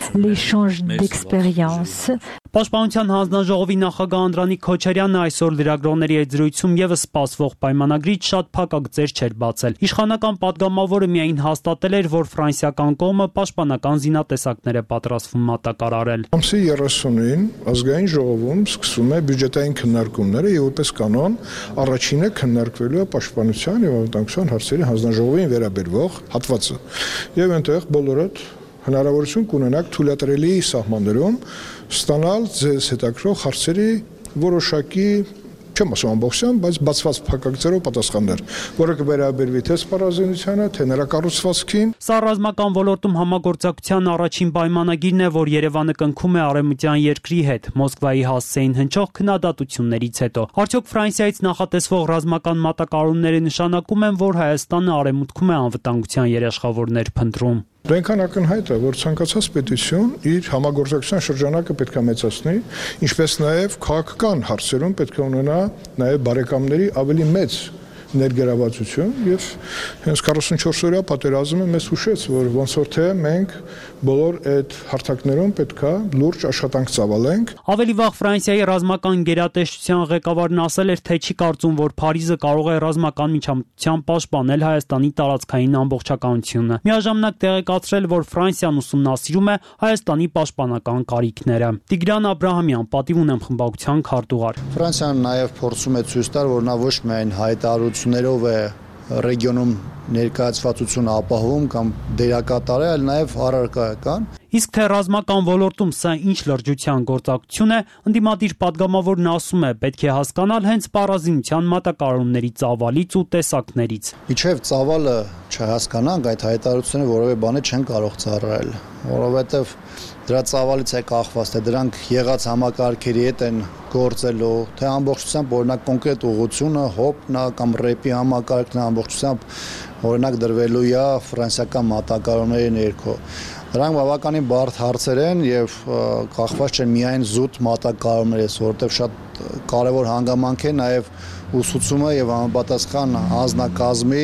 Պաշտպանության հանձնաժողովի նախագահ Անդրանիկ Քոչարյանը այսօր լրագրողների հետ զրույցում եւս սպասվող պայմանագրից շատ փակագծեր չէր բացել։ Իշխանական падգամավորը միայն հաստատել էր, որ ֆրանսիական կողմը պաշտպանական զինատեսակներ է պատրաստվում մատակարարել։ Ամսի 30-ին ազգային ժողովում սկսում է բյուջետային քննարկումները եւ որպես կանոն առաջինը քննարկվելու է պաշտպանության եւ անվտանգության հարցերի հանձնաժողովին վերաբերող հատվածը։ Եվ այնտեղ բոլորդ հնարավորություն կունենաք թույլատրելի սահմաններում ստանալ ձեզ հետաքրող հարցերի որոշակի չեմ ասում ամբողջությամբ, բայց բացված փակագծերով պատասխաններ, որը կվերաբերվի թե սպառազինությանը, թե նրա կառուցվածքին։ Սա ռազմական ոլորտում համագործակցության առաջին պայմանագիրն է, որ Երևանը կնքում է արևմտյան երկրի հետ Մոսկվայի հասցեին հնչող քննադատություններից հետո։ Արդյոք Ֆրանսիայից նախատեսվող ռազմական մատակարարումները նշանակում են, որ Հայաստանը արևմուտքում է անվտանգության երաշխավորներ փնտրում։ Դա այնքան ակնհայտ է, որ ցանկացած պետություն իր համագործակցության շրջանակը պետք է մեծացնի, ինչպես նաև քաղաքական հարցերում պետք է ունենա նաև բարեկամների ավելի մեծ ներգրավվածություն եւ հենց 44-օրյա պատերազմը մեզ հուշեց, որ ոնց որ թե մենք բոլոր այդ հարթակներում պետքա լուրջ աշխատանք ծավալենք։ Ավելի վաղ Ֆրանսիայի ռազմական գերատեսչության ղեկավարն ասել էր, թե չի կարծում, որ Փարիզը կարող է ռազմական միջամտությամբ պաշտպանել Հայաստանի տարածքային ամբողջականությունը։ Միաժամանակ տեղեկացրել, որ Ֆրանսիան ուսումնասիրում է Հայաստանի պաշտպանական կարիքները։ Տիգրան Աբրահամյան, Պատիվ ունեմ խմբակցության քարտուղար։ Ֆրանսիան նաև փորձում է ցույց տալ, որ նա ոչ միայն հայտարարություններով է ռեգիոնում ներկայացվածություն ապահովում կամ դերակատար է, այլ նաև առարկայական։ Իսկ թե ռազմական ոլորտում սա ինչ լրջության գործակցություն է, ընդդիմադիր падգամավորն ասում է, պետք է հասկանալ հենց սպառազինության մատակարարումների ծավալից ու տեսակներից։ Իջև ծավալը չհասկանանք, այդ հայտարարությունը որևէ բանի չեն կարող ծառայել, որովհետև դրա ծավալից է կախված, թե դրանք եղած համակարգերի հետ են գործելու, թե ամբողջությամբ օրինակ կոնկրետ ուղղությունը, հոպն է կամ ռեպի համակարգն է ամբողջությամբ օրինակ դրվելու է ֆրանսիական մատակարարումների ներքո։ Դրանք բավականին բարդ հարցեր են եւ կախված չեն միայն զուտ մատակարարումներից, որովհետեւ շատ կարեւոր հանգամանք է նաեւ ուսուցումը եւ համապատասխան անձնակազմի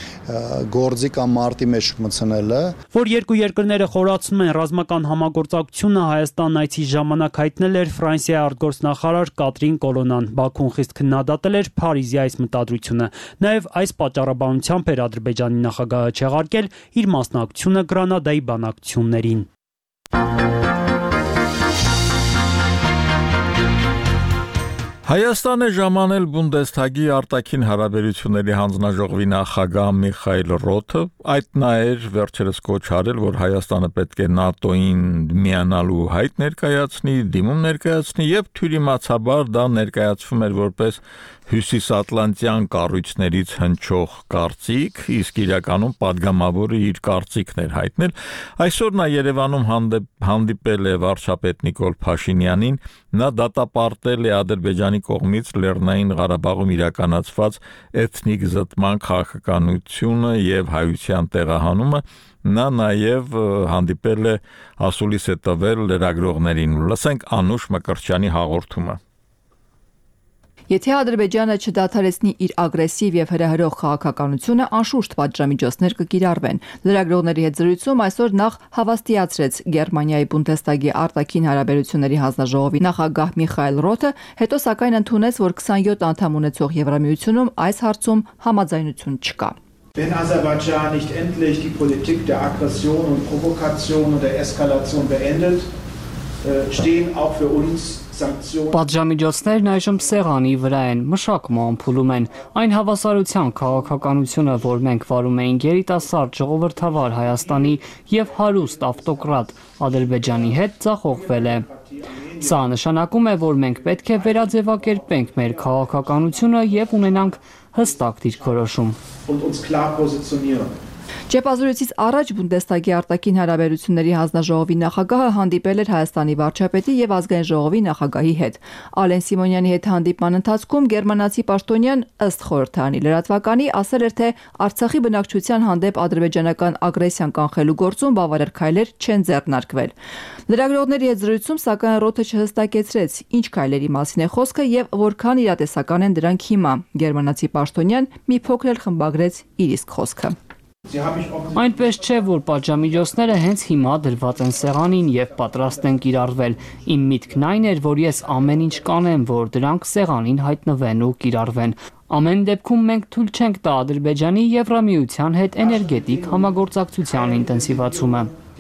գործի կամ մարտի մեջ մտցնելը։ Որ երկու երկրները խորացնում են ռազմական համագործակցությունը, Հայաստան այցի ժամանակ հայտնել էր Ֆրանսիայի արտգործնախարար Կատրին Կոլոնան։ Բաքուն խիստ քննադատել էր Փարիզի այս մտադրությունը։ Նաև այս պատճառաբանությամբ էր Ադրբեջանի նախագահը չեղարկել իր մասնակցությունը Գրանադայի բանակցություններին։ Հայաստանը ժամանել Բունդեսթագի արտաքին հարաբերությունների հանձնաժողովի նախագահ Միխայել Ռոթը, այդ նա էր վերջերս կոչ արել, որ Հայաստանը պետք է ՆԱՏՕ-ին միանալու հայտ ներկայացնի, դիմում ներկայացնի եւ թյուրիմացաբար դա ներկայացվում էր որպես հյուսիսատլանտյան կառույցներից հնչող կարծիք, իսկ իրականում падգամավորը իր կարծիքն էր հայտնել։ Այսօր նա Երևանում հանդիպել է վարչապետ Նիկոլ Փաշինյանին, նա դատապարտել է Ադրբեջանի կողմից Լեռնային Ղարաբաղում իրականացված էթնիկ զտման քաղաքականությունը եւ հայության տեղահանումը, նա նաեւ հանդիպել է ասուլիս է տվել լրագրողներին։ Լսենք Անուշ Մկրտչյանի հաղորդումը։ Եթե Ադրբեջանը չդադարեցնի իր ագրեսիվ եւ հրահրող քաղաքականությունը, անշուշտ պատժամիջոցներ կկիրառվեն։ Լրագրողների հետ զրույցում այսօր նախ հավաստիացրեց Գերմանիայի Բունդեսթագի արտաքին հարաբերությունների հանձնաժողովի նախագահ Միխայել Ռոթը, հետո սակայն ընդունեց, որ 27 անդամ ունեցող Եվրամիությունում այս հարցում համաձայնություն չկա։ Wenn Aserbaidschan nicht endlich die Politik der Aggression und Provokation und der Eskalation beendet, stehen auch für uns Պատժամիջոցներն այժմ սեղանի վրա են, մշակում ամփուլում են։ Այն հավասարության քաղաքականությունը, որ մենք վարում էինք երիտասարդ ժողովրդավար Հայաստանի եւ հարուստ ավտոկրատ Ադրբեջանի հետ, ձախողվել է։ Սա նշանակում է, որ մենք պետք է վերաձևակերպենք մեր քաղաքականությունը եւ ունենանք հստակ դիրքորոշում։ Und uns klar positionieren. Ճեպազրույցից առաջ Բունդեսթագի արտաքին հարաբերությունների հանձնաժողովի նախագահը հանդիպել էր Հայաստանի վարչապետի եւ ազգային ժողովի նախագահի հետ։ Ալեն Սիմոնյանի հետ հանդիպման ընթացքում գերմանացի պաշտոնյան ըստ խորհրդարանի լրատվականի ասել էր, թե Արցախի բնակչության հանդեպ ադրբեջանական ագրեսիան կանխելու գործում բավարար քայլեր չեն ձեռնարկվել։ Լրագրողների հետ զրույցում սակայն Ռոթը չհստակեցրեց ինչ քայլերի մասին է խոսքը եւ որքան իրատեսական են դրանք հիմա։ Գերմանացի պաշտոնյան մի փոքր էլ խմբագրեց իր իսկ խոսքը։ Այնպես չէ, որ պատժամիջոցները հենց հիմա դրված են սեղանին եւ պատրաստ են կիրառվել։ Իմ միտքն այն էր, որ ես ամեն ինչ կանեմ, որ դրանք սեղանին հայտնվեն ու կիրառվեն։ Ամեն դեպքում մենք թույլ չենք տա Ադրբեջանի Եվրամիության հետ էներգետիկ համագործակցության ինտենսիվացումը։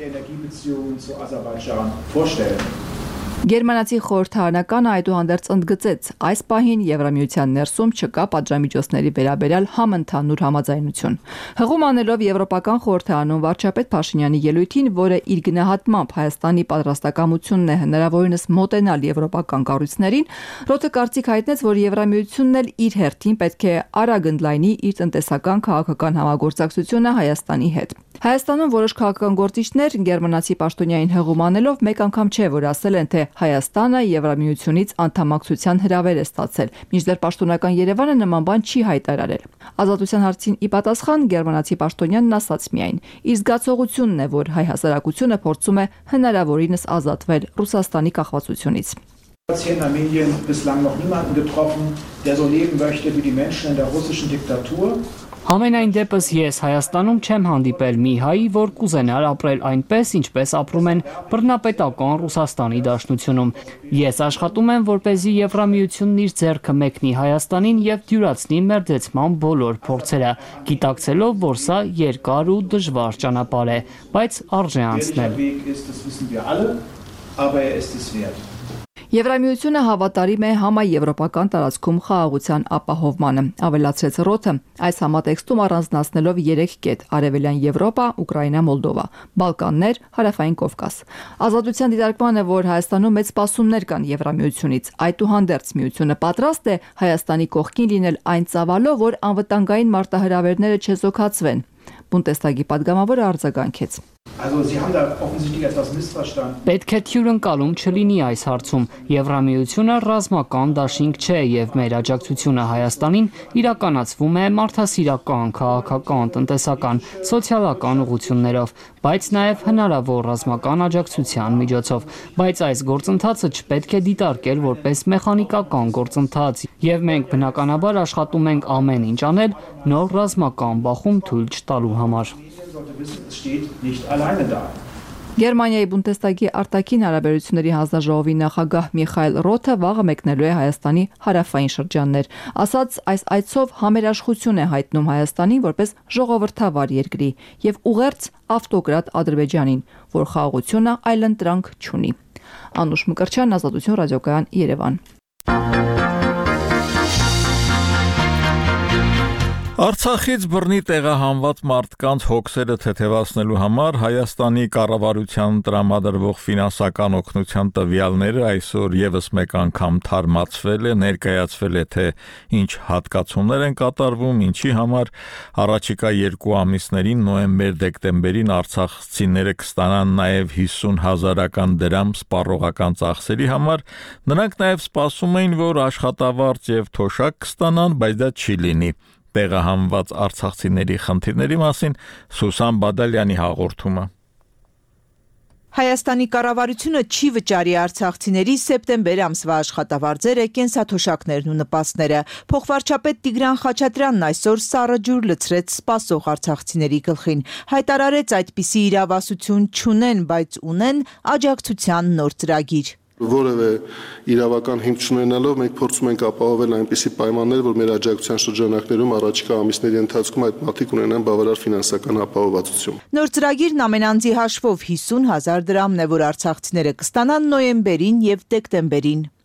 Գերմանացի խորհրդարանականը այդուհանդերձ ընդգծեց, այս պահին Եվրամիության ներսում չկա պատժամիջոցների վերաբերյալ համընդհանուր համաձայնություն։ Հղում անելով Եվրոպական խորհրդարանում վարչապետ Փաշինյանի ելույթին, որը իր գնահատմամբ Հայաստանի պատրաստակամությունն է հնարավորինս մոտենալ եվրոպական կառույցներին, Ռոթը կարծիք հայտնեց, որ Եվրամիությունն էլ իր հերթին պետք է արագ ընդլայնի իր տնտեսական քաղաքական համագործակցությունը Հայաստանի հետ։ Հայաստանում որոշ քաղաքական գործիչներ գերմանացի պաշտոնյային հղում անելով մեկ անգամ չէ, որ ասել են, թե Հայաստանը Եվրամիությունից անդամակցության հրավեր է ստացել, մինչդեռ պաշտոնական Երևանը նման բան չի հայտարարել։ Ազատության հարցին ի պատասխան գերմանացի պաշտոնյանն ասաց միայն. իր զգացողությունն է, որ հայ հասարակությունը փորձում է հնարավորինս ազատվել Ռուսաստանի կախվածությունից։ Hier in Armenien bislang noch niemanden getroffen, der so leben möchte wie die Menschen in der russischen Diktatur. Համենայն դեպս ես Հայաստանում չեմ հանդիպել մի հայի, որ կուզենար ապրել այնպես, ինչպես ապրում են բռնապետական Ռուսաստանի Դաշնությունում։ Ես աշխատում եմ, որպեսզի Եվրամիությունն իր ձեռքը մեկնի Հայաստանին եւ դյուրացնի մերձեցման բոլոր փորձերը, գիտակցելով, որ սա երկար ու դժվար ճանապարհ է, բայց արժե անցնել։ Եվրամիությունը հավատարիմ է համաեվրոպական տարածքում խաղաղության ապահովմանը, ավելացրեց Ռոթը, այս համատեքստում առանձնացնելով 3 կետ՝ Արևելյան Եվրոպա, Ուկրաինա, Մոլդովա, Բալկաններ, Հարավային Կովկաս։ Ազատության դիտարկմանը, որ Հայաստանում մեծ սպասումներ կան Եվրամիությունից, այդուհանդերձ միությունը պատրաստ է Հայաստանի կողքին լինել այն ծավալով, որ անվտանգային մարտահրավերները չեզոքացվեն։ Բունդեսթագի պատգամավորը արձագանքեց. Պետք է թյուրընկալում չլինի այս հարցում։ Եվրամիությունը ռազմական դաշինք չէ եւ մեր աջակցությունը Հայաստանին իրականացվում է մարդասիրական, քաղաքական, տնտեսական, սոցիալական ուղղություններով, բայց նաեւ հնարավոր ռազմական աջակցության միջոցով։ Բայց այս գործընթացը չպետք է դիտարկել որպես մեխանիկական գործընթաց եւ մենք բնականաբար աշխատում ենք ամեն ինչ անել նոր ռազմական բախում թույլ չտալու համար։ Գերմանիայի Բունդեսթագի արտաքին հարաբերությունների հանձնաժողովի նախագահ Միխայել Ռոթը վաղը մեկնելու է Հայաստանի հարավային շրջաններ։ Ասաց, այս այցով համերաշխություն է հայտնում Հայաստանին որպես ժողովրդավար երկրի եւ ուղերձ ավտոկրատ Ադրբեջանին, որ խաղաղությունը այլընտրանք չունի։ Անուշ Մկրտչյան, Ազատություն ռադիոկայան, Երևան։ Արցախից բռնի տեղահանված մարդկանց հոգսերը թեթևացնելու համար Հայաստանի կառավարության տրամադրվող ֆինանսական օգնության տվյալները այսօր եւս մեկ անգամ թարմացվել է, ներկայացվել է, թե ինչ հատկացումներ են կատարվում, ինչի համար առաջիկա 2 ամիսներին նոյեմբեր-դեկտեմբերին արցախցիները կստանան նաեւ 50,000 դրամ սպառողական ծախսերի համար, նրանք նաեւ սպասում էին, որ աշխատավարձ եւ թոշակ կստանան, բայց դա չի լինի։ Տեղահանված արցախցիների խնդիրների մասին Սուսան Բադալյանի հաղորդումը։ Հայաստանի կառավարությունը չի վճարի արցախցիների սեպտեմբեր ամսվա աշխատավարձերը, կենսաթոշակներն ու նպաստները։ Փոխվարչապետ Տիգրան Խաչատրյանն այսօր սառը ջուր լցրեց սպասող արցախցիների գլխին։ Հայտարարեց այդպիսի իրավասություն չունեն, բայց ունեն աջակցության նոր ծրագիր։ Որևէ իրավական հիմք չունենալով մենք փորձում ենք ապահովել այնպիսի պայմաններ, որ մեր աջակցության շրջանակներում առաջիկա ամիսների ընթացքում այդ մարդիկ ունենան բավարար ֆինանսական ապահովվածություն։ Նոր ծրագիրն ամեն անձի հաշվով 50,000 դրամն է, որ արցախցիները կստանան նոյեմբերին եւ դեկտեմբերին։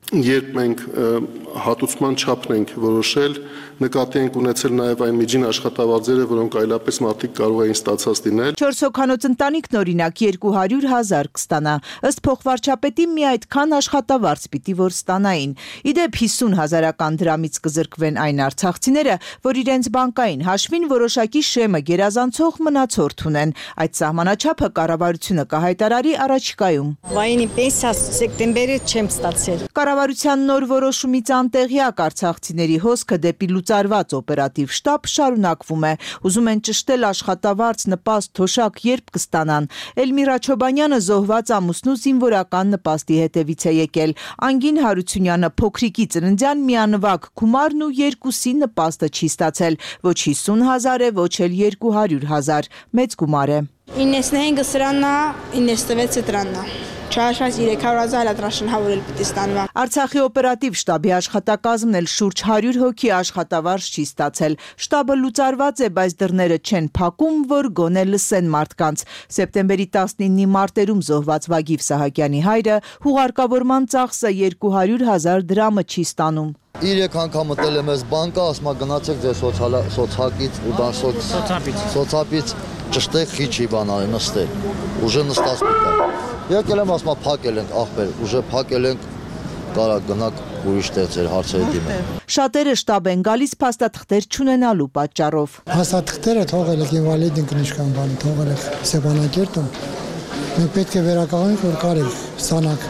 Երբ մենք հատուցման չափն ենք որոշել, նկատի ենք ունեցել նաև այն միջին աշխատավարձերը, որոնք այլապես մարդիկ կարող էին ստացած լինել։ 4 հոգանոց ընտանիքն օրինակ 200,000 կստանա։ Ըստ փոխվարչապետի մի այդքան աշխատավարձ պիտի որ ստանային։ Իդեպ 50,000 դրամից կզրկվեն այն արցախցիները, որ իրենց բանկային հաշվին որոշակի շեմը գերազանցող մնացորդ ունեն։ Այդ սահմանաչափը կառավարությունը կհայտարարի առաջիկայում։ Վայինի պենսիա սեպտեմբերի չեմ ստացել։ Կառավարության նոր որոշումից անտեղյակ արցախցիների հոսքը դեպի լուծարված օպերատիվ շտաբ շարունակվում է։ Ուզում են ճշտել աշխատավարձ, նպաստ, թոշակ երբ կստանան։ Էլմիրա Չոբանյանը զոհված ամուսնու զինվորական նպաստի հետևից է եկել։ Անգին Հարությունյանը փոքրիկի ծննդյան միանվագ գումարն ու երկուսի նպաստը չի ստացել։ Ոչ 50,000 է, ոչ էլ 200,000։ Մեծ գումար է։ 95 սրանա, 96 դրանա։ Չհաշված 300,000 հատրաշնհավորել պիտի ստանվա։ Արցախի օպերատիվ շտաբի աշխատակազմն էլ շուրջ 100 հոգի աշխատավարձ չի ստացել։ Շտաբը լուծարված է, բայց դռները չեն փակում, որ գոնե լսեն մարդկանց։ Սեպտեմբերի 19-ի մարտերում զոհված Վագիվ Սահակյանի հայրը հուղարկավորման ծախսը 200,000 դրամը չի ստանում։ 3 անգամ մտել եմ ես բանկա, ասма գնացեք ձեր սոցիալից ու սոցապից ճշտեք խիչի բանալի նստել։ Ուժը նստած պիտա։ Եկել եմ ասма փակել ենք ախպեր, ուժը փակել ենք, կարա գնաք ուրիշ տեղ ձեր հարցերը դիմեք։ Շատերը շտաբ են գալիս փաստաթղթեր չունենալու պատճառով։ Փաստաթղթերը թողել եք ինվալիդ ինքնիշխան բան, թողել եք Սեփանակերտում։ Մենք պետք է վերականգնենք, որ կարեք ստանաք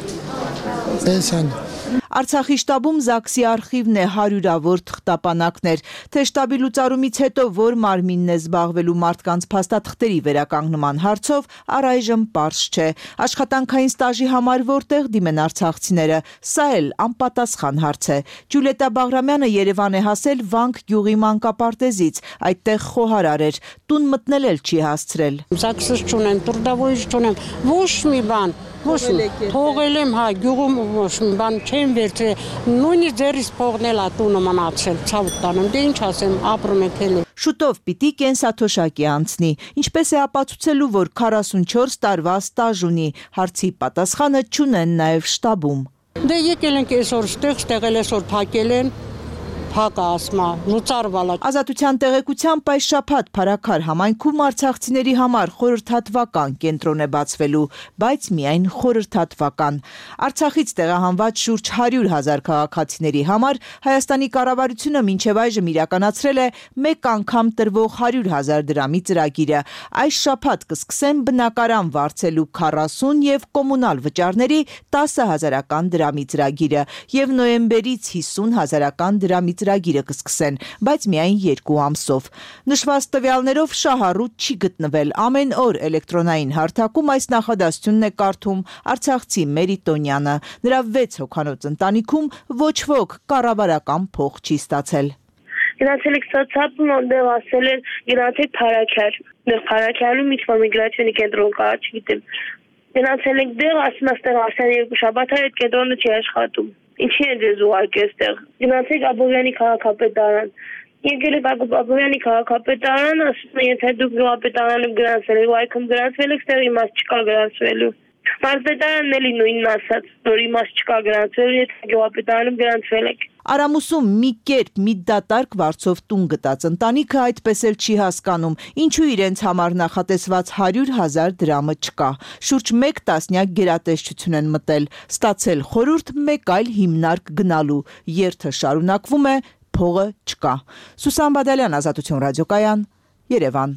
պենսիան։ Արցախի շտաբում ԶԱԳՍ-ի արխիվն է հարյուրավոր թղթապանակներ, թե շտաբի լուծարումից հետո որ մարմինն է զբաղվելու մարդկանց փաստաթղթերի վերականգնման հարցով առայժմ պարզ չէ։ Աշխատանքային ստաժի համար որտեղ դիմեն արցախցիները, սա էլ անպատասխան հարց է։ Ջուլիետա Բաղրամյանը Երևան է հասել Վանք գյուղի մանկապարտեզից, այդտեղ խոհարար էր, տուն մտնել էլ չի հասցրել։ ԶԱԳՍ չունեմ, տուրդավորիչ չունեմ, ոչ մի բան։ Թողել եմ, հա, գյուղում ոչ մի բան չեմ վերցրել, նույնիսկ ձեռիս փողնել ա տունը մնացել, ցավ տանեմ, դե ինչ ասեմ, ապրում եք էլի։ Շուտով պիտի կենսաթոշակի անցնի, ինչպես է ապացուցելու, որ 44 տարվա ստաժ ունի, հարցի պատասխանը չունեն նաև շտաբում։ Դե եկել ենք այսօր ստեղ այսօր փակել են, փակա ասма, լուծարվալա։ Ազատության տեղեկությամբ այս շաբաթ Փարաքար համայնքում արցախցիների համար խորհրդատվական կենտրոն է բացվելու, բայց միայն խորհրդատվական։ Արցախից տեղահանված շուրջ 100,000 քաղաքացիների համար Հայաստանի կառավարությունը մինչև այժմ իրականացրել է մեկ անգամ տրվող 100,000 դրամի ծրագիրը։ Այս շաբաթ կսկսեն բնակարան վարձելու 40 եւ կոմունալ վճարների 10,000 դրամի ծրագիրը եւ նոյեմբերից 50,000 դրամի ծրագիրը կսկսեն, բայց միայն 2 ամսով։ Նշված տվյալներով շահառուտ չի գտնվել։ Ամեն օր էլեկտրոնային հարթակում այս նախադասությունն է կարդում արցախցի Մերիտոնյանը։ Նրա 6 հոգանոց ընտանիքում ոչ ոք կառավարական փող չի ստացել։ Գնացել եք սոցիալում, որտեղ ասել են գնացեք Փարաքար։ Դեռ Փարաքարում ինչ-որ միգրացիոնի կենտրոն կա, չգիտեմ։ Գնացել եք դեռ, ասում աստեղ ասեն 2 շաբաթ այդ կենտրոնը չի աշխատում։ Ինչի է ձեզ ուղարկել այստեղ։ Գնացեք Աբովյանի քաղաքապետարան։ Եկել եք Աբովյանի քաղաքապետարան, ասում են եթե դուք գյուղապետարանում գրանցվել եք, այքում գրանցվել եք, այստեղ իմաստ չկա գրանցվելու։ Մարզպետարանն էլի նույնն ասաց, որ իմաստ չկա գրանցվելու, եթե գյուղապետարանում գրանցվել եք։ Արամուսում մի կերպ մի դատարկ վարձով տուն գտած ընտանիքը այդպես էլ չի հասկանում, ինչու իրենց համար նախատեսված 100,000 դրամը չկա։ Շուրջ 1 տասնյակ գերատեսչություն են մտել, ստացել խորհուրդ մեկ այլ հիմնարկ գնալու։ Երթը շարունակվում է, փողը չկա։ Սուսան Բադալյան, Ազատություն ռադիոկայան, Երևան։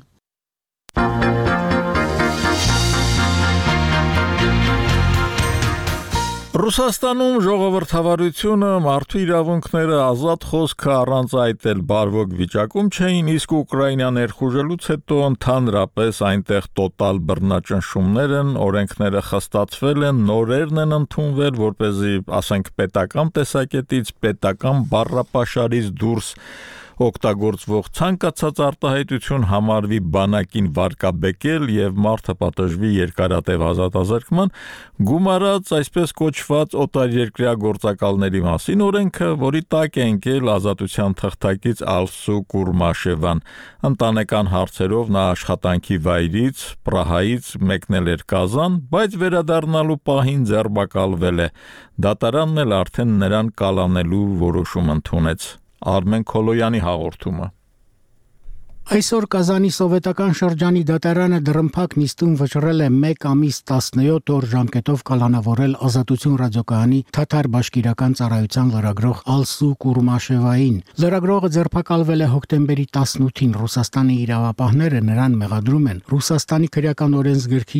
Ռուսաստանում ժողովրդավարությունը մարդու իրավունքները ազատ խոսքը առանց այդ էլ բարվոք վիճակում չէին, իսկ Ուկրաինա ներխուժելուց հետո ընդհանրապես այնտեղ տոտալ բռնաճնշումներ են, օրենքները խստացվել են, նորերն են ընդունվել, որպեսզի, ասենք, պետական տեսակետից, պետական բառապաշարից դուրս օգտագործվող ցանկացած արտահայտություն համարվի բանակին վարկաբեկել եւ մարդը պատժվի երկարատև ազատազրկման, գումարած այսպես կոչված օտարերկրյա գործակալների մասին օրենքը, որի տակ է ընկել ազատության թղթակից Ալսու Կուրմաշևան, ընտանեկան հարցերով նա աշխատանքի վայրից Պրահայից մեկնել էր Կազան, բայց վերադառնալու պահին ձերբակալվել է, դատարանն էլ արդեն նրան կալանելու որոշում ընդունեց։ Արմեն Քոլոյանի հաղորդումը։ Այսօր Կազանի սովետական շրջանի դատարանը դռնփակ նիստում վճռել է 1 ամիս 17 օր ժամկետով կալանավորել Ազատություն ռադիոկայանի թաթար բաշկիրական ծառայության լրագրող Ալսու Կուրմաշևային։ Լրագրողը ձերբակալվել է հոկտեմբերի 18-ին։ Ռուսաստանի իրավապահները նրան մեղադրում են Ռուսաստանի քրեական օրենսգրքի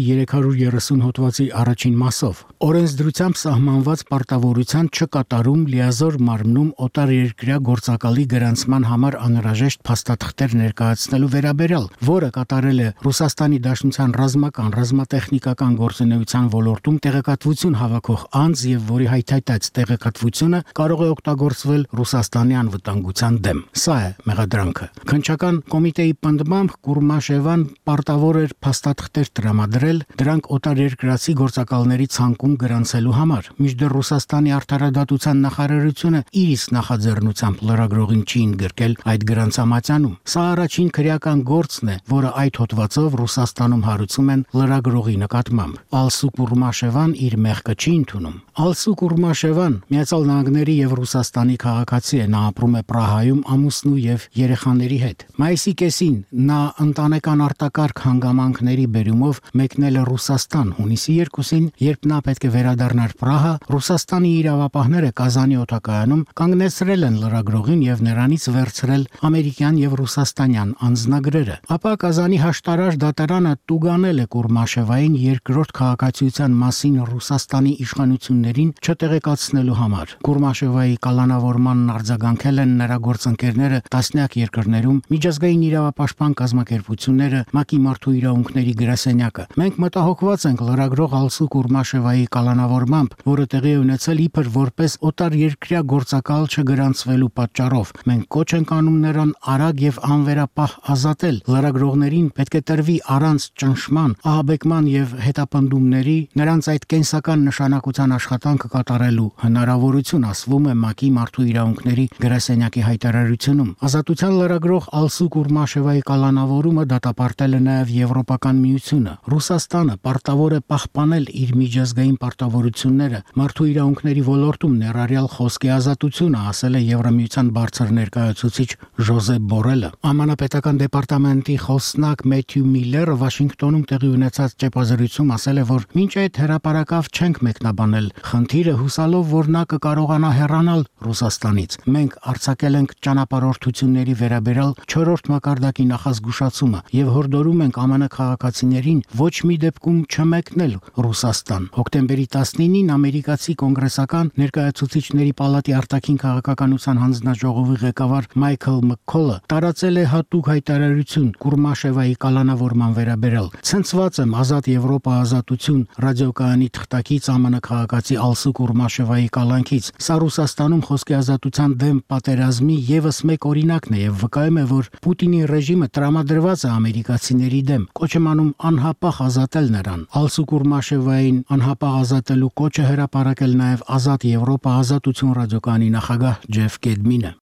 330 հոդվածի առաջին մասով օրենսդրությամբ սահմանված պարտավորության չկատարում լիազոր մարմնում օտարերկրյա գործակալի գրանցման համար անհրաժեշտ փաստաթղթեր ներկայացնելու վերաբերյալ, որը կատարել է Ռուսաստանի Դաշնության ռազմական, ռազմատեխնիկական գործունեության ոլորտում տեղեկատվություն հավաքող անձ եւ որի հայթայթած տեղեկատվությունը կարող է օգտագործվել Ռուսաստանի անվտանգության դեմ։ Սա է մեղադրանքը։ Քննչական կոմիտեի պնդմամբ Կուրմաշևան պարտավոր էր փաստաթղթեր տրամադրել դրանք օտարերկրացի գործակալների ցանկում գրանցելու համար, մինչդեռ Ռուսաստանի արդարադատության նախարարությունը իր իսկ նախաձեռնությամբ լրագրողին չի ընդգրկել այդ գրանցամատյանում։ Սա առաջին քրեական գործն է, որը այդ հոդվածով Ռուսաստանում հարուցում են լրագրողի նկատմամբ։ Ալսու Կուրմաշևան իր մեղքը չի ընդունում։ Ալսու Կուրմաշևան Միացյալ Նահանգների եւ Ռուսաստանի քաղաքացի է, նա ապրում է Պրահայում ամուսնու եւ երեխաների հետ։ Մայիսի կեսին նա ընտանեկան արտակարգ հանգամանքների բերումով մեկնել է Ռուսաստան։ Հունիսի 2-ին, երբ նա պետք է վերադառնար Պրահա, Ռուսաստանի իրավապահները Կազանի օդակայանում կանգնեցրել են լրագրողին եւ նրանից վերցրել ամերիկյան եւ ռուսաստանյան անձնագրերը։ Ապա Կազանի հաշտարար դատարանը տուգանել է Կուրմաշևային երկրորդ քաղաքացիության մասին Ռուսաստանի իշխանություններին չտեղեկացնելու համար։ Կուրմաշևայի կալանավորմանն արձագանքել են նրա գործընկերները տասնյակ երկրներում, միջազգային իրավապաշտպան կազմակերպությունները, ՄԱԿ-ի մարդու իրավունքների գրասենյակը։ Մենք մտահոգված ենք լրագրող Ալսու Կուրմաշևայի կալանավորմամբ, որը տեղի է ունեցել իբր որպես օտարերկրյա գործակալ չգրանցվելու պատճառով։ Մենք կոչ ենք անում նրան արագ եւ անվերապահ ազատել։ Լրագրողներին պետք է տրվի առանց ճնշման, ահաբեկման եւ հետապնդումների նրանց այդ կենսական նշանակության աշխատանքը կատարելու հնարավորություն, ասվում է ՄԱԿ-ի մարդու իրավունքների գրասենյակի հայտարարությունում։ Ազատության լրագրող Ալսու Կուրմաշևայի կալանավորումը դատապարտել է նաեւ Եվրոպական միությունը։ Ռուսաստանը պարտավոր է պահպանել իր միջազգային պարտավորությունները մարդու իրավունքների ոլորտում, ներառյալ խոսքի ազատությունը, ասել է Եվրամիության բարձր ներկայացուցիչ Ժոզեփ Բորելը։ Ամանապետական դեպարտամենտի խոսնակ Մեթյու Միլլերը Վաշինգտոնում տեղի ունեցած ճեպազրույցում ասել է, որ մինչ այդ հրապարակավ չենք մեկնաբանել խնդիրը, հուսալով, որ նա կկարողանա հեռանալ Ռուսաստանից։ Մենք արձակել ենք ճանապարհորդությունների վերաբերյալ 4-րդ մակարդակի նախազգուշացումը եւ հորդորում ենք ԱՄՆ քաղաքացիներին ոչ մի դեպքում չմեկնել Ռուսաստան։ Հոկտեմբերի 19-ին ամերիկացի կոնգրեսական ներկայացուցիչների պալատի արտաքին քաղաքականության հանձնաժողովի ղեկավար Մայքլ Մքքոլը տարածել է հատուկ հայտարարություն Կուրմաշևայի կալանավորման վերաբերյալ։ Ցնցված եմ Ազատ Եվրոպա ազատություն ռադիոկայանի թղթակից ԱՄՆ քաղաքացի Ալսու Կուրմաշևայի կալանքից։ Սա Ռուսաստանում խոսքի ազատության դեմ պատերազմի եւս մեկ օրինակն է եւ վկայում է, որ Պուտինի ռեժիմը տրամադրված է ամերիկացիների դեմ։ Կոչ եմ անում անհապաղ ազատել նրան։ Ալսու Կուրմաշևային անհապաղ ազատելու կոչը հրապարակել նաեւ Ազատ Եվրոպա ազատություն ռադիոկայանի նախագահ Ջեֆ Կեդմինը։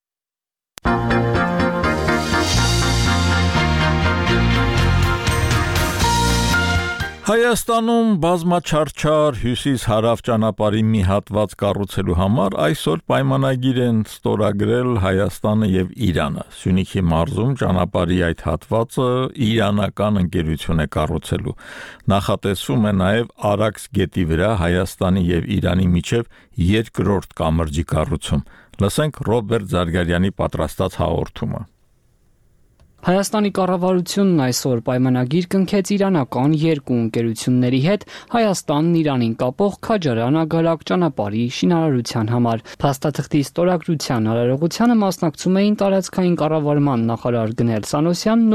Հայաստանում բազմաչարչար հյուսիս-հարավ ճանապարհի մի հատված կառուցելու համար այսօր պայմանագիր են ստորագրել Հայաստանը եւ Իրանը։ Սյունիքի մարզում ճանապարհի այդ հատվածը իրանական ընկերություն է կառուցելու։ Նախատեսվում է նաեւ Արաքս գետի վրա Հայաստանի եւ Իրանի միջև երկրորդ կամրջի կառուցում։ Լսենք Ռոբերտ Զարգարյանի պատրաստած հաղորդումը։ Հայաստանի կառավարությունն այսօր պայմանագիր կնքեց իրանական երկու ընկերությունների հետ Հայաստանն Իրանին կապող Քաջարան-Ագարակ ճանապարհի շինարարության համար։ Փաստաթղթի ստորագրության արարողությանը մասնակցում էին տարածքային կառավարման նախարար Գնել Սանոսյանն ու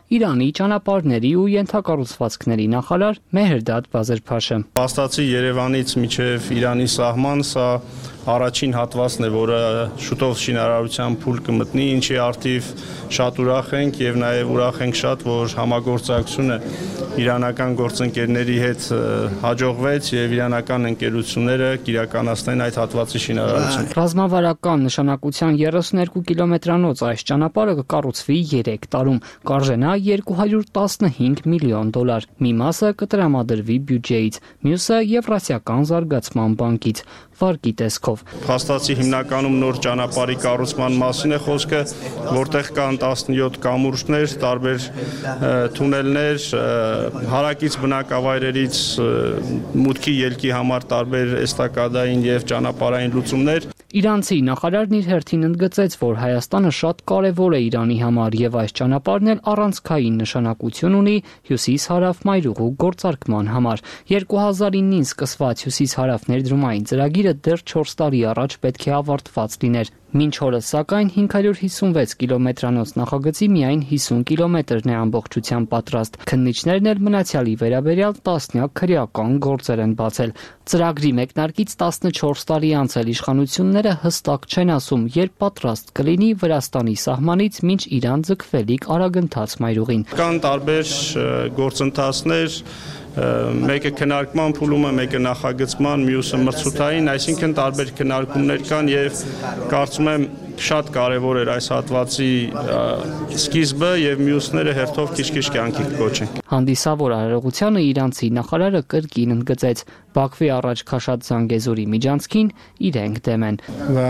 Իրանի ճանապարհների ու ենթակառուցվածքների նախարար Մեհերդադ Բազերփաշը։ Փաստացի Երևանից մինչև Իրանի սահման սա առաջին հատվածն է, որը շուտով շինարարության փուլ կմտնի, ինչի արդիվ շատ ուրախ ենք եւ նաեւ ուրախ ենք շատ, որ համագործակցությունը իրանական գործընկերների հետ հաջողվեց եւ իրանական ընկերությունները կիրականացնեն այդ հատվածի շինարարությունը։ Ռազմավարական նշանակության 32 կիլոմետրանոց այս ճանապարհը կկառուցվի 3 տարում, կարժենա $215 միլիոն։ Մի մասը կտրամադրվի բյուջեից, մյուսը Եվրասիական զարգացման բանկից։ Վարկի տեսքով Փաստացի հիմնականում նոր ճանապարհի կառուցման մասին է խոսքը, որտեղ կան 17 կամուրջներ, տարբեր թունելներ, հարակից բնակավայրերից մուտքի ելքի համար տարբեր էստակադային եւ ճանապարհային լուծումներ։ Իրանցի նախարարն իր հերթին ընդգծեց, որ Հայաստանը շատ կարևոր է Իրանի համար եւ այս ճանապարհն էլ առանցքային նշանակություն ունի հյուսիս-հարավ մայրուղու գործարկման համար։ 2009-ին սկսված հյուսիս-հարավ ներդրումային ծրագիրը դեռ 4 տարի առաջ պետք է ավարտված լիներ։ Մինչ օրս սակայն 556 կիլոմետրանոց նախագծի միայն 50 կիլոմետրն է ամբողջությամբ պատրաստ։ Քննիչներն էլ մնացյալի վերաբերյալ տասնյակ քրեական գործեր են բացել։ Ծրագրի մեկնարկից 14 տարի անցել իշխանությունները հստակ չեն ասում, երբ պատրաստ կլինի Վրաստանի սահմանից մինչ Իրան ձգվելիք արագընթաց մայրուղին։ Կան տարբեր գործընթացներ, մեկը քննարկման փուլում է, մեկը նախագծման, մյուսը մրցութային, այսինքն տարբեր քննարկումներ կան եւ կարծում եմ շատ կարևոր էր այս հատվածի սկիզբը եւ մյուսները հերթով քիչ-քիչ կյանքի կկոչեն։ Հանդիսավոր արարողությանը իրանցի նախարարը կրկին ընդգծեց. Բաքվի առաջ քաշած Զանգեզուրի միջանցքին իրենք դեմ են։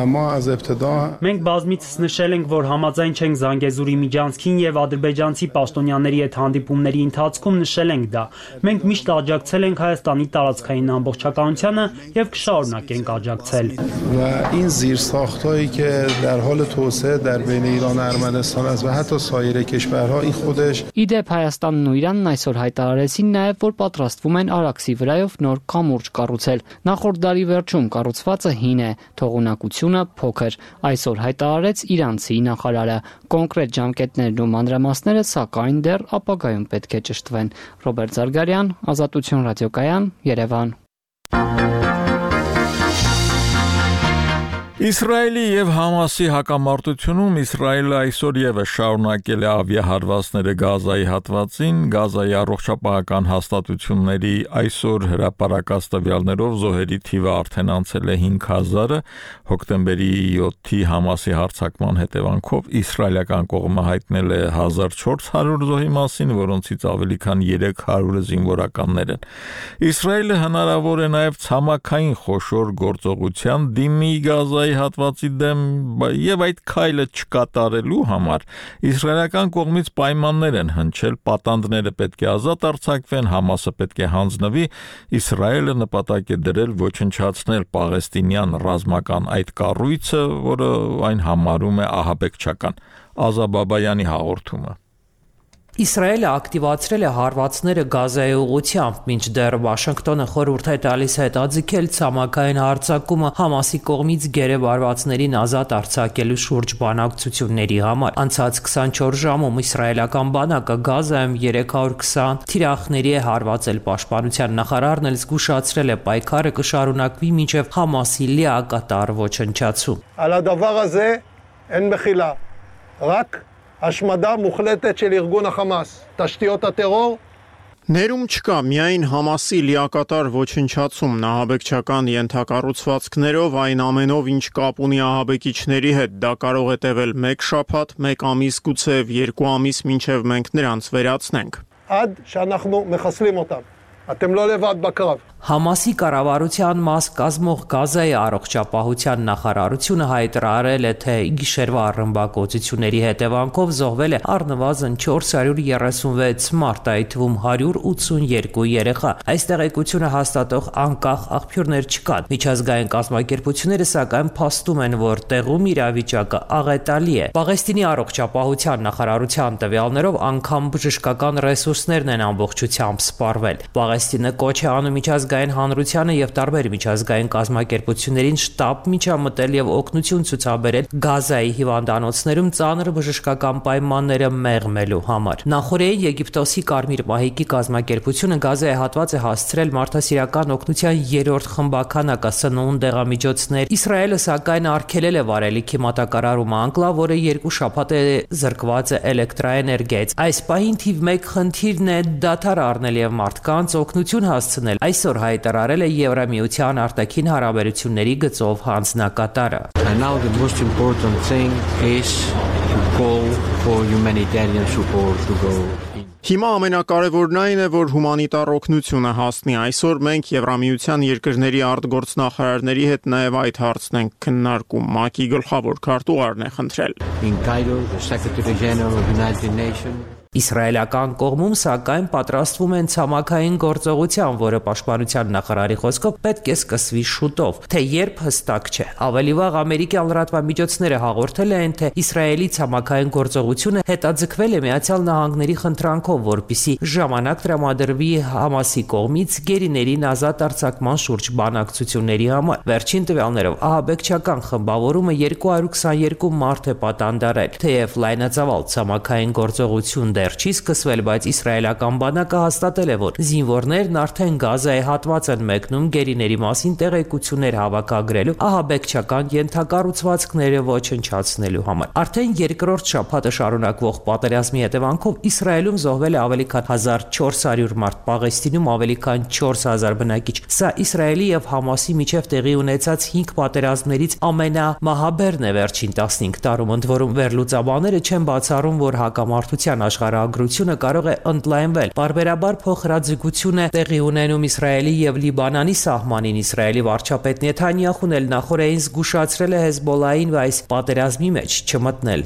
Մենք բազմիցս նշել ենք, որ համաձայն չենք Զանգեզուրի միջանցքին եւ ադրբեջանցի պաշտոնյաների հետ հանդիպումների ընթացքում նշել ենք դա։ Մենք միշտ աջակցել ենք Հայաստանի տարածքային ամբողջականությանը եւ կշարունակենք աջակցել։ این زیرساخت‌هایی که در حال توسعه در بین ایران و ارمنستان است و حتی سایر کشورها این خودش Իդեպ Հայաստանն ու Իրանն այսօր հայտարարեցին նաև, որ պատրաստվում են Արաքսի վրայով նոր կամուրջ կառուցել։ Նախորդ դարի վերջում կառուցվածը հին է, թողունակությունը փոքր։ Այսօր հայտարարեց իրանցի նախարարը։ Կոնկրետ ժամկետներն ու մանրամասները սակայն դեռ ապագայում պետք է ճշտվեն։ Ռոբերտ Զարգարյան, Ազատություն ռադիոկայան, Երևան։ Իսրայելի եւ Համասի հակամարտությունում Իսրայելը այսօր եւս շարունակել է ավիահարվածները Գազայի հատվածին, Գազայի առողջապահական հաստատությունների այսօր հրապարակած տվյալներով զոհերի թիվը արդեն անցել է 5000-ը, հոկտեմբերի 7-ի Համասի հարձակման հետևանքով իսրայելական կողմը հայտնել է 1400 զոհի մասին, որոնցից ավելի քան 300-ը զինվորականներ են։ Իսրայելը հնարավոր է նաեւ ցամաքային խոշոր գործողության դիմի Գազայի հատվածի դեմ եւ այդ քայլը չկատարելու համար իսրայելական կողմից պայմաններ են հնչել, պատանդները պետք է ազատ արձակվեն, Համասը պետք է հանձնվի, Իսրայելը նպատակ է դրել ոչնչացնել պաղեստինյան ռազմական այդ կառույցը, որը այն համարում է ահաբեկչական։ Ազա Բաբայանի հաղորդումը։ Իսրայելը ակտիվացրել է հարվածները Գազայի ուղղությամբ, մինչդեռ Վաշինգտոնը խորհուրդ է տալիս հետաձգել ցամաքային հարձակումը Համասի կողմից գերեվ արվածներին ազատ արձակելու շուրջ բանակցությունների համար։ Անցած 24 ժամում իսրայելական բանակը Գազայում 320 թիրախների է հարվածել։ Պաշտպանության նախարարն էլ զգուշացրել է պայքարը կշարունակվի մինչև Համասի լիակատար ոչնչացում։ על הדבר הזה אין מחילה, רק השמדה מוחלטת של ארגון החמאס, תשתיות הטרור Ներում չկա միայն Համասի լիակատար ոչնչացում, ահաբեկչական ենթակառուցվածքներով, այն ամենով, ինչ կապ ունի ահաբեկիչների հետ, դա կարող է տևել 1 շաբաթ, 1 ամիս, գուցեև 2 ամիս, մինչև մենք նրանց վերացնենք։ עד שאנחנו מחסלים אותם. אתם לא לבד בקרב. Համասի կառավարության մաս կազմող Գազայի առողջապահության նախարարությունը հայտարարել է, թե գիշերվա ռմբակոծությունների հետևանքով զոհվել է առնվազն 436 մարդ, այդ թվում 182 երեխա։ Այս տեղեկությունը հաստատող անկախ աղբյուրներ չկան։ Միջազգային կազմակերպությունները սակայն փաստում են, որ տեղում իրավիճակը աղետալի է։ Պաղեստինի առողջապահության նախարարության տվյալներով անգամ բժշկական ռեսուրսներն են ամբողջությամբ սպառվել։ Պաղեստինը կոչ է անում միջազգային հանրությանը եւ տարբեր միջազգային կազմակերպություններին շտապ միջամտել եւ օգնություն ցուցաբերել Գազայի հիվանդանոցներում ծանր բժշկական պայմանները մեղմելու համար։ Նախորդին Եգիպտոսի Կարմիր մահիկի կազմակերպությունը Գազայի հատված է հասցրել մարդասիրական օգնության 3-րդ խմբականակը սնունդ, դեղամիջոցներ։ Իսրայելը սակայն արգելել է վարելիքի մատակարարումը անկլավ, որը 2 շաբաթ է զրկված է էլեկտրաէներգիայից։ Այս պահին թիվ 1 խնդիրն է դադար առնել եւ մարդկանց օգնություն հասցնել։ Այսօր հայտարարել է Եվրամիության արտաքին հարաբերությունների գծով հանձնակատարը։ And now the most important thing is to call for humanitarian support to go. Հիմա ամենակարևորն այն է, որ հումանիտար օգնությունը հասնի։ Այսօր մենք Եվրամիության երկրների արտգործնախարարների հետ նաև այդ հարցն ենք քննարկում։ ՄԱԿ-ի գլխավոր քարտուղարն է խնդրել։ In Cairo, the Secretary General of the United Nations Իսրայելական կողմում սակայն պատրաստվում են ցամաքային գործողության, որը պաշտպանության նախարարի խոսքով պետք է սկսվի շուտով, թե երբ հստակ չէ։ Ավելի վաղ ամերիկյան լրատվամիջոցները հաղորդել են, թե Իսրայելի ցամաքային գործողությունը հետաձգվել է Միացյալ Նահանգների խնդրանքով, որպեսզի ժամանակ տրամադրվի Համասի կողմից գերիներին ազատ արձակման շուրջ բանակցությունների համար։ Վերջին տվյալներով ահաբեկչական խմբավորումը 222 մարդ է պատանդարել, թեև լայնածավալ ցամաքային գործողություն դեռ չի սկսվել, բայց իսրայելական բանակը հաստատել է, որ զինվորներն արդեն Գազայի հատված են մեկնում գերիների մասին տեղեկություններ հավաքագրելու, ահաբեկչական ենթակառուցվածքները ոչնչացնելու համար։ Արդեն երկրորդ շաբաթը շարունակվող պատերազմի հետևանքով Իսրայելում զոհվել է ավելի քան 1400 մարդ, Պաղեստինում ավելի քան 4000 բնակիչ։ Սա Իսրայելի եւ Համասի միջև տեղի ունեցած 5 պատերազմներից ամենամահաբերն է վերջին 15 տարում, ընդ որում վերլուծաբանները չեն բացառում, որ հակամարտության աշխարհագրությունը կարող է ընդլայնվել։ Բարբերաբար փոխհրաձգություն է տեղի ունենում Իսրայելի եւ Լիբանանի սահմանին։ Իսրայելի վարչապետ Նեթանյախուն էլ նախորդին զգուշացրել է Հեզբոլային այս պատերազմի մեջ չմտնել։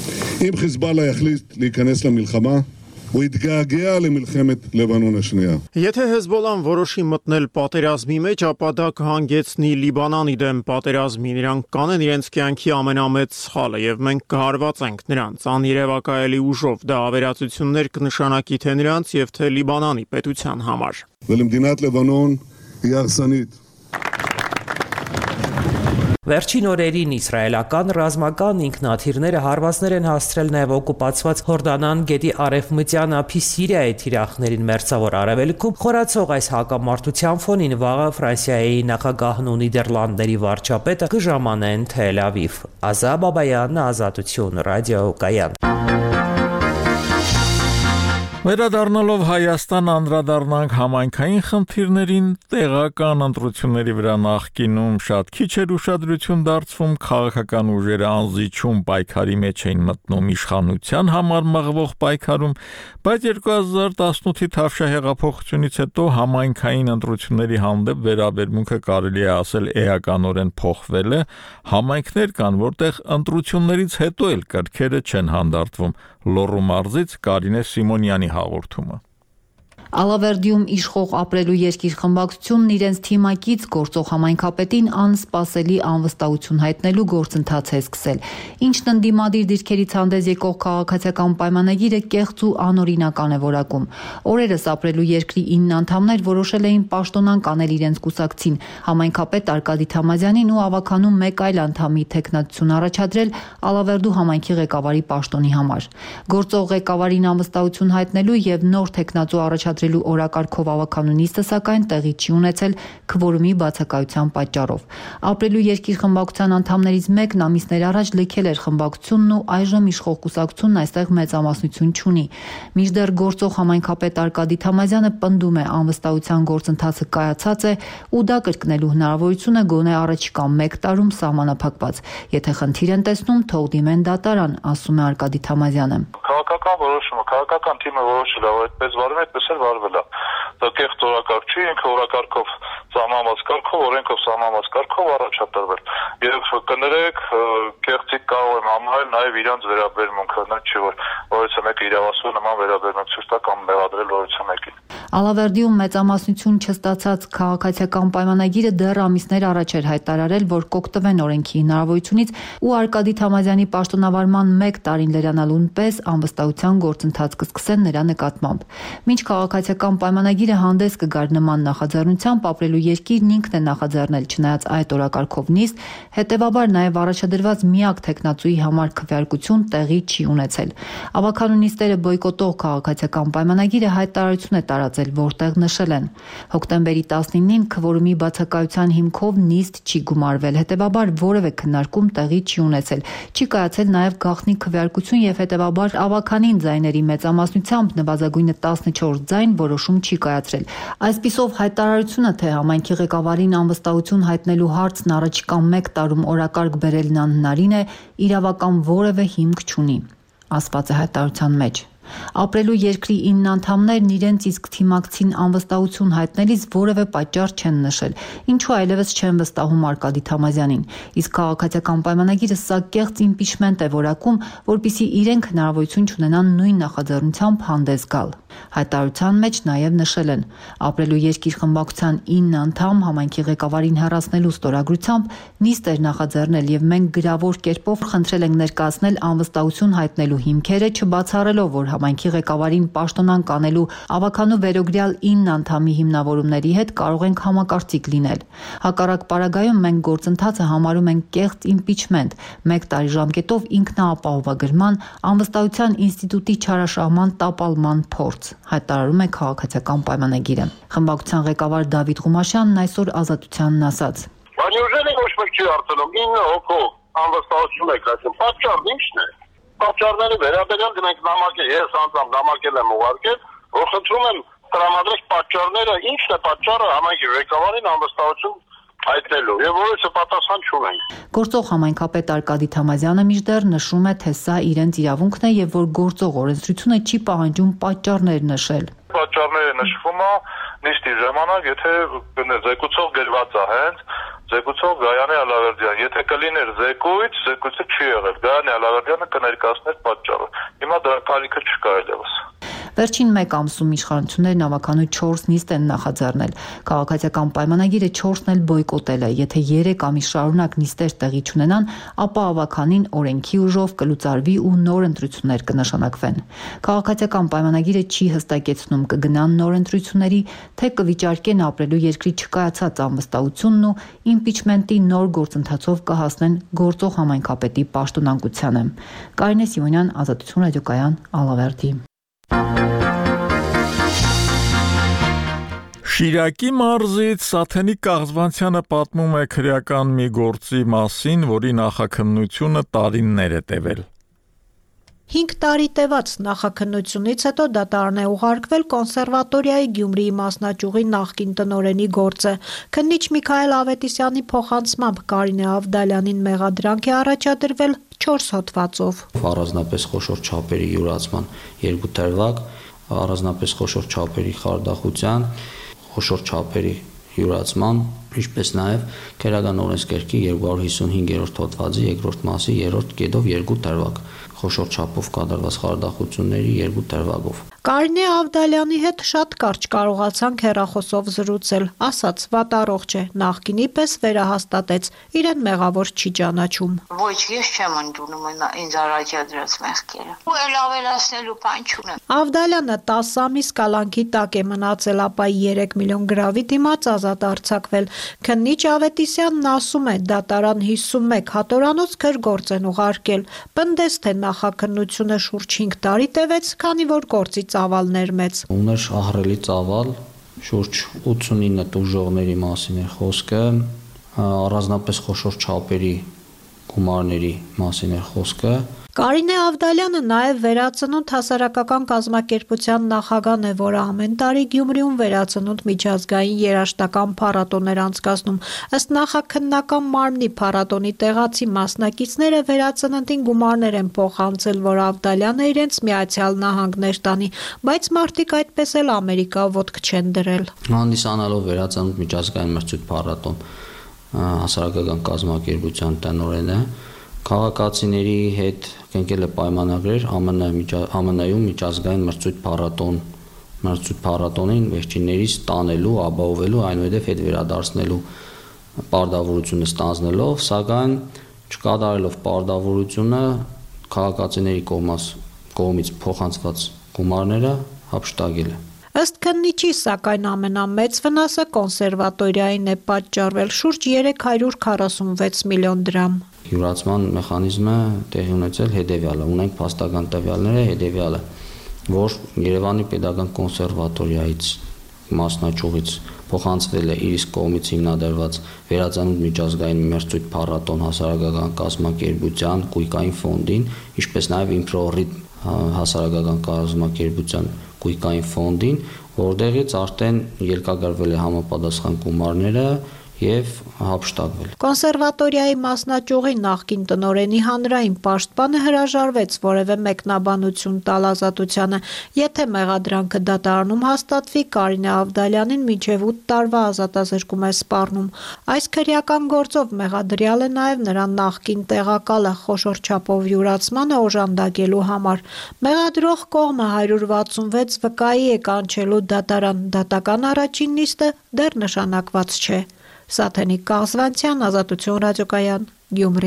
אם חיזבאללה יחליט להיכנס למלחמה הוא יתגעגע למלחמת לבנון השנייה. Եթե Հեզբոլան որոշի մտնել պատերազմի մեջ, ապա դա կհանգեցնի Լիբանանի դեմ պատերազմին։ Նրանք կանեն իրենց կյանքի ամենամեծ սխալը եւ մենք կհարվածենք նրանց անիրևակայելի ուժով։ Դա ավերածություններ կնշանակի թե նրանց եւ թե Լիբանանի պետության համար։ ולמדינת לבנון היא הרסנית. Վերջին օրերին իսրայելական ռազմական ինքնաթիռները հարվածներ են հասցրել նաև օկուպացված Հորդանան գետի արևմտյան ափի Սիրիայի թիրախներին մերձավոր արևելքում։ Խորացող այս հակամարտության ֆոնին վաղը Ֆրանսիայի նախագահն ու Նիդերլանդների վարչապետը կժամանեն Թել Ավիվ։ Ազա Բաբայան, Ազատություն, ռադիո Կայան։ Վերադառնալով Հայաստան անդրադառնանք համայնքային խնդիրներին, տեղական ընտրությունների վրա նախկինում շատ քիչ էր ուշադրություն դարձվում, քաղաքական ուժերը անզիջում պայքարի մեջ էին մտնում իշխանության համար մղվող պայքարում, բայց 2018-ի Թավշյա հեղափոխությունից հետո համայնքային ընտրությունների հանդեպ վերաբերմունքը կարելի է ասել էականորեն փոխվել է, համայնքներ կան, որտեղ ընտրություններից հետո էլ կրքերը չեն հանդարտվում։ Լոռու մարզից Կարինե Սիմոնյանի հաղորդումը։ Ալավերդիում իշխող ապրելու երկիր խմբակցությունն իրենց թիմակից գործող համայնքապետին անսպասելի անվստահություն հայտնելու գործընթաց է սկսել, ինչն ընդդիմադիր դիրքերից հանդես եկող քաղաքացիական պայմանագիրը կեղծ ու անօրինական է որակում։ Օրերս ապրելու երկրի 9 անդամներ որոշել էին պաշտոնանկ անել իրենց կուսակցին, համայնքապետ Արկադի Թամազյանին ու ավականում մեկ այլ անդամի թեկնածություն առաջադրել Ալավերդու համայնքի ղեկավարի պաշտոնի համար։ Գործող ղեկավարին անվստահություն հայտնելու եւ նոր թեկնածու առաջադրելու օրակարգով ավականու նիստը սակայն տեղի չի ունեցել քվորումի բացակայության պատճառով։ Ապրելու երկիր խմբակցության անդամներից մեկն ամիսներ առաջ լքել էր խմբակցությունն ու այժմ իշխող կուսակցությունն այստեղ մեծամասնություն չունի։ Մինչդեռ գործող համայնքապետ Արկադի Թամազյանը պնդում է անվստահության գործընթացը կայացած է ու դա կրկնելու հնարավորությունը գոնե առաջիկա 1 տարում սահմանափակված։ Եթե խնդիր են տեսնում, թող դիմեն դատարան, ասում է Արկադի Թամազյանը։ Քաղաքական որոշումը, քաղաքական թիմը որոշել է, որ այդպես վարվում է, այդպես էլ վարվել է։ Դա կեղծ օրակարգ չի, ինքը օրակարգով սահմանված կարգով, օրենքով սահմանված կարգով առաջադրվել։ Եվ կներեք, կեղծիկ կարող եմ համարել նաև իրանց վերաբերմունքը, նա չի որ որևէ մեկը իրավասու նման վերաբերմունք ցույց տա կամ մեղադրել որևէ մեկին։ Ալավերդիում մեծամասնություն չստացած քաղաքացիական պայմանագիրը դեռ ամիսներ առաջ էր հայտարարել, որ կօգտվեն օրենքի հնարավորությունից ու Արկադի Թամազյանի պաշտոնավարման 1 տարին լրանալուն պես անվստահության գործընթաց կսկսեն նրա նկատմամբ։ Մինչ քաղաքացիական պայմանագիրը հանդես կգար նման նախաձեռնությամբ, ապրելու երկիրն ինքն է նախաձեռնել, չնայած այդ օրակարգով նիստ, հետևաբար նաև առաջադրված միակ թեկնածուի համար քվեարկություն տեղի չի ունեցել։ Ավագանու նիստերը բոյկոտող քաղաքացիական պայմանագիրը հայտարարություն է տարածել, որտեղ նշել են. հոկտեմբերի 19-ին քվորումի բացակայության հիմքով նիստ չի գումարվել, հետևաբար որևէ քննարկում տեղի չի ունեցել, չի կայացել նաև գաղտնի քվեարկություն եւ հետևաբար ավագանին ձայների մեծամասնությամբ նվազագույնը 14 ձայն որոշում չի կայացրել։ Այսպիսով հայտարարությունը, թե համայնքի ղեկավարին անվստահություն հայտնելու հարցն առաջիկա 1 տարում օրակարգ բերելն անհնարին է, իրավական որևէ հիմք չունի, ասված է հայտարարության մեջ։ Ապրելու երկրի 9 անդամներն իրենց իսկ թիմակցին անվստահություն հայտնելիս որևէ պատճառ չեն նշել, ինչու այլևս չեն վստահում Արկադի Թամազյանին, իսկ քաղաքացիական պայմանագիրը սա կեղծ իմպիչմենտ է որակում, որպեսզի իրենք հնարավորություն չունենան նույն նախաձեռնությամբ հանդես գալ։ Հայտարարության մեջ նաև նշել են. ապրելու երկիր խմբակցության 9 անդամ համայնքի ղեկավարին հեռացնելու ստորագրությամբ նիստ էր նախաձեռնել եւ մենք գրավոր կերպով խնդրել ենք ներկայացնել անվստահություն հայտնելու հիմքերը, չբացառելով, որ համայնքի ղեկավարին պաշտոնանկ անելու ավագանու վերոգրյալ 9 անդամի հիմնավորումների հետ կարող ենք համակարծիք լինել։ Հակառակ պարագայում մենք գործընթացը համարում ենք կեղծ իմպիչմենտ, 1 տարի ժամկետով ինքնաապահովագրման, անվստահության ինստիտուտի չարաշահման տապալման փորձ, հայտարարում է քաղաքացիական պայմանագիրը։ Խմբակցության ղեկավար Դավիթ Ղումաշյանն այսօր Ազատությանն ասաց. Անյուժենի ոչ մեկ չի արտանում 9 հոգով անվստահություն եք ասում, պատճառն ի՞նչն է։ Պատճառների վերաբերյալ մենք նամակել, ես անձամբ նամակել եմ ուղարկել, որ խնդրում եմ տրամադրեք պատճառները, ինչն է պատճառը համայնքի ղեկավարին անվստահություն հայտնելու եւ որովհետեւ պատասխան չունենք։ Գործող համայնքապետ Արկադի Թամազյանը մինչդեռ նշում է, թե սա իրենց իրավունքն է եւ որ գործող օրենսդրությունը չի պահանջում պատճառներ նշել։ Պատճառները նշվում է նիստի ժամանակ, եթե զեկուցող գրված է հենց զեկուցող Գայանե Ալավերդյան, եթե կլիներ զեկույցը չի եղել, Գայանե Ալավերդյանը կներկայացներ պատճառը։ Հիմա դրա կարիքը չկա այլևս։ Վերջին 1 ամսում իշխանություններն ավականու 4 նիստ են նախաձեռնել։ Քաղաքացիական պայմանագիրը 4-ն էլ բոյկոտել է։ Եթե 3 ամիս շարունակ նիստեր տեղի չունենան, ապա ավականին օրենքի ուժով կլուծարվի ու նոր ընտրություններ կնշանակվեն։ Քաղաքացիական պայմանագիրը չի հստակեցնում կգնան նոր ընտրությունների, թե կվիճարկեն ապրելու երկրի չկայացած անվստահությունն ու իմպիչմենտի նոր գործընթացով կհասնեն գործող համայնքապետի պաշտոնանկությանը։ Կարինե Սիմոնյան, Ազատություն ռադիոկայան, Ալավերդի։ Շիրակի մարզից Սաթենիկ Կաղզվանցյանը պատմում է քրեական մի գործի մասին, որի նախաքննությունը տարիներ է տևել։ 5 տարի տևած նախաքննությունից հետո դատարան է ուղարկվել կոնսերվատորիայի Գյումրիի մասնաճյուղի նախկին տնօրենի գործը։ Քննիչ Միքայել Ավետիսյանի փոխանցմամբ Կարինե Ավդալյանին մեղադրանք է առաջադրվել 4 հոդվածով։ Առանձնապես խոշոր չափերի յուրացման 2 դրվագ, առանձնապես խոշոր չափերի խարդախության, խոշոր չափերի յուրացման, ինչպես նաև քերական օրենսգրքի 255-րդ հոդվածի 2-րդ մասի 3-րդ կետով 2 դրվագ, խոշոր չափով կատարված խարդախությունների 2 դրվագով։ Կարինե Ավդալյանի հետ շատ կարճ կարողացանք հեռախոսով զրուցել, ասաց վատառողջ է, նախկինի պես վերահաստատեց, իրեն մեղավոր չի ճանաչում։ Ոչ, ես չեմ ընդունում ինձ առաջադրած մեղքերը։ Ու էլ ավելացնելու բան չունեմ։ Ավդալյանը 10 ամիս կալանքի տակ է մնացել, ապա 3 միլիոն գրավի դիմաց ազատ արձակվել։ Քննիչ Ավետիսյանն ասում է, դատարան 51 հատորանոց քրգործ են ուղարկել։ Պնդես, թե նախաքննությունը շուրջ 5 տարի տևեց, քանի որ գործի ծավալներ մեծ։ Ուներ ահռելի ծավալ, շուրջ 89 տուժողների մասին է խոսքը, առանձնապես խոշոր չափերի գումարների մասին է խոսքը։ Կարինե Ավդալյանը նաև Վերածնունդ հասարակական կազմակերպության նախագահն է, որը ամեն տարի Գյումրիում Վերածնունդ միջազգային երաժշտական փառատոն էր անցկացնում։ Ըստ նախաքննական մարմնի փառատոնի տեղացի մասնակիցները Վերածննդին գումարներ են փոխանցել, որ Ավդալյանը իրենց Միացյալ Նահանգներ տանի, բայց մարդիկ այդպես էլ Ամերիկա ոտք չեն դրել։ Հանդիսանալով Վերածնունդ միջազգային մրցույթ փառատոն հասարակական կազմակերպության տնօրենը քաղաքացիների հետ կնքել է պայմանագրեր ԱՄՆ-ում միջազգային մրցույթ փառատոն մրցույթ փառատոնին վերջիններիս տանելու, ապահովելու, այնուհետև հետ վերադարձնելու պարտավորությունը ստանձնելով, սակայն չկատարելով պարտավորությունը քաղաքացիների կողմից փոխանցված գումարները հափշտակել է։ Ըստ քննիչի, սակայն ամենամեծ վնասը կոնսերվատորիային է պատճառվել շուրջ 346 միլիոն դրամ։ Յուրացման մեխանիզմը տեղի ունեցել հետևյալը, ունենք փաստական տվյալները հետևյալը, որ Երևանի Պետական կոնսերվատորիայից մասնաճյուղից փոխանցվել է իր կողմից հիմնադրված վերածնունդ միջազգային մրցույթ փառատոն հասարակական կազմակերպության Կույկային ֆոնդին, ինչպես նաև Improrhythm հասարակական կազմակերպության Կույկային ֆոնդին, որտեղից արդեն ելքագրվել է համապատասխան գումարները եւ հափշտակվել։ Կոնսերվատորիայի մասնաճյուղի նախկին տնօրենի հանրային պաշտպանը հրաժարվեց որևէ մեկնաբանություն տալ Ազատությանը, եթե մեղադրանքը դատարանում հաստատվի, Կարինե Ավդալյանին մինչև 8 տարվա ազատազրկում է սպառնում։ Այս քրեական գործով մեղադրյալ է նաև նրան նախկին տեղակալը խոշոր չափով յուրացմանը օժանդակելու համար։ Մեղադրող կողմը 166 վկայի է կանչելու դատարան, դատական առաջին նիստը դեռ նշանակված չէ։ Սաթենիկ Կաղզվանցյան, Ազատություն ռադիոկայան, Գյումրի։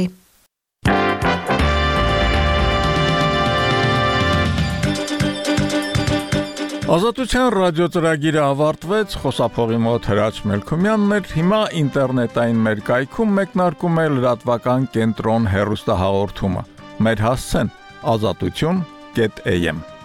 Ազատության ռադիոծրագիրը ավարտվեց, խոսափողի մոտ Հրաչ Մելքումյանն էր, հիմա ինտերնետային մեր կայքում մեկնարկում է լրատվական կենտրոն հեռուստահաղորդումը։ Մեր հասցեն azatutyon.am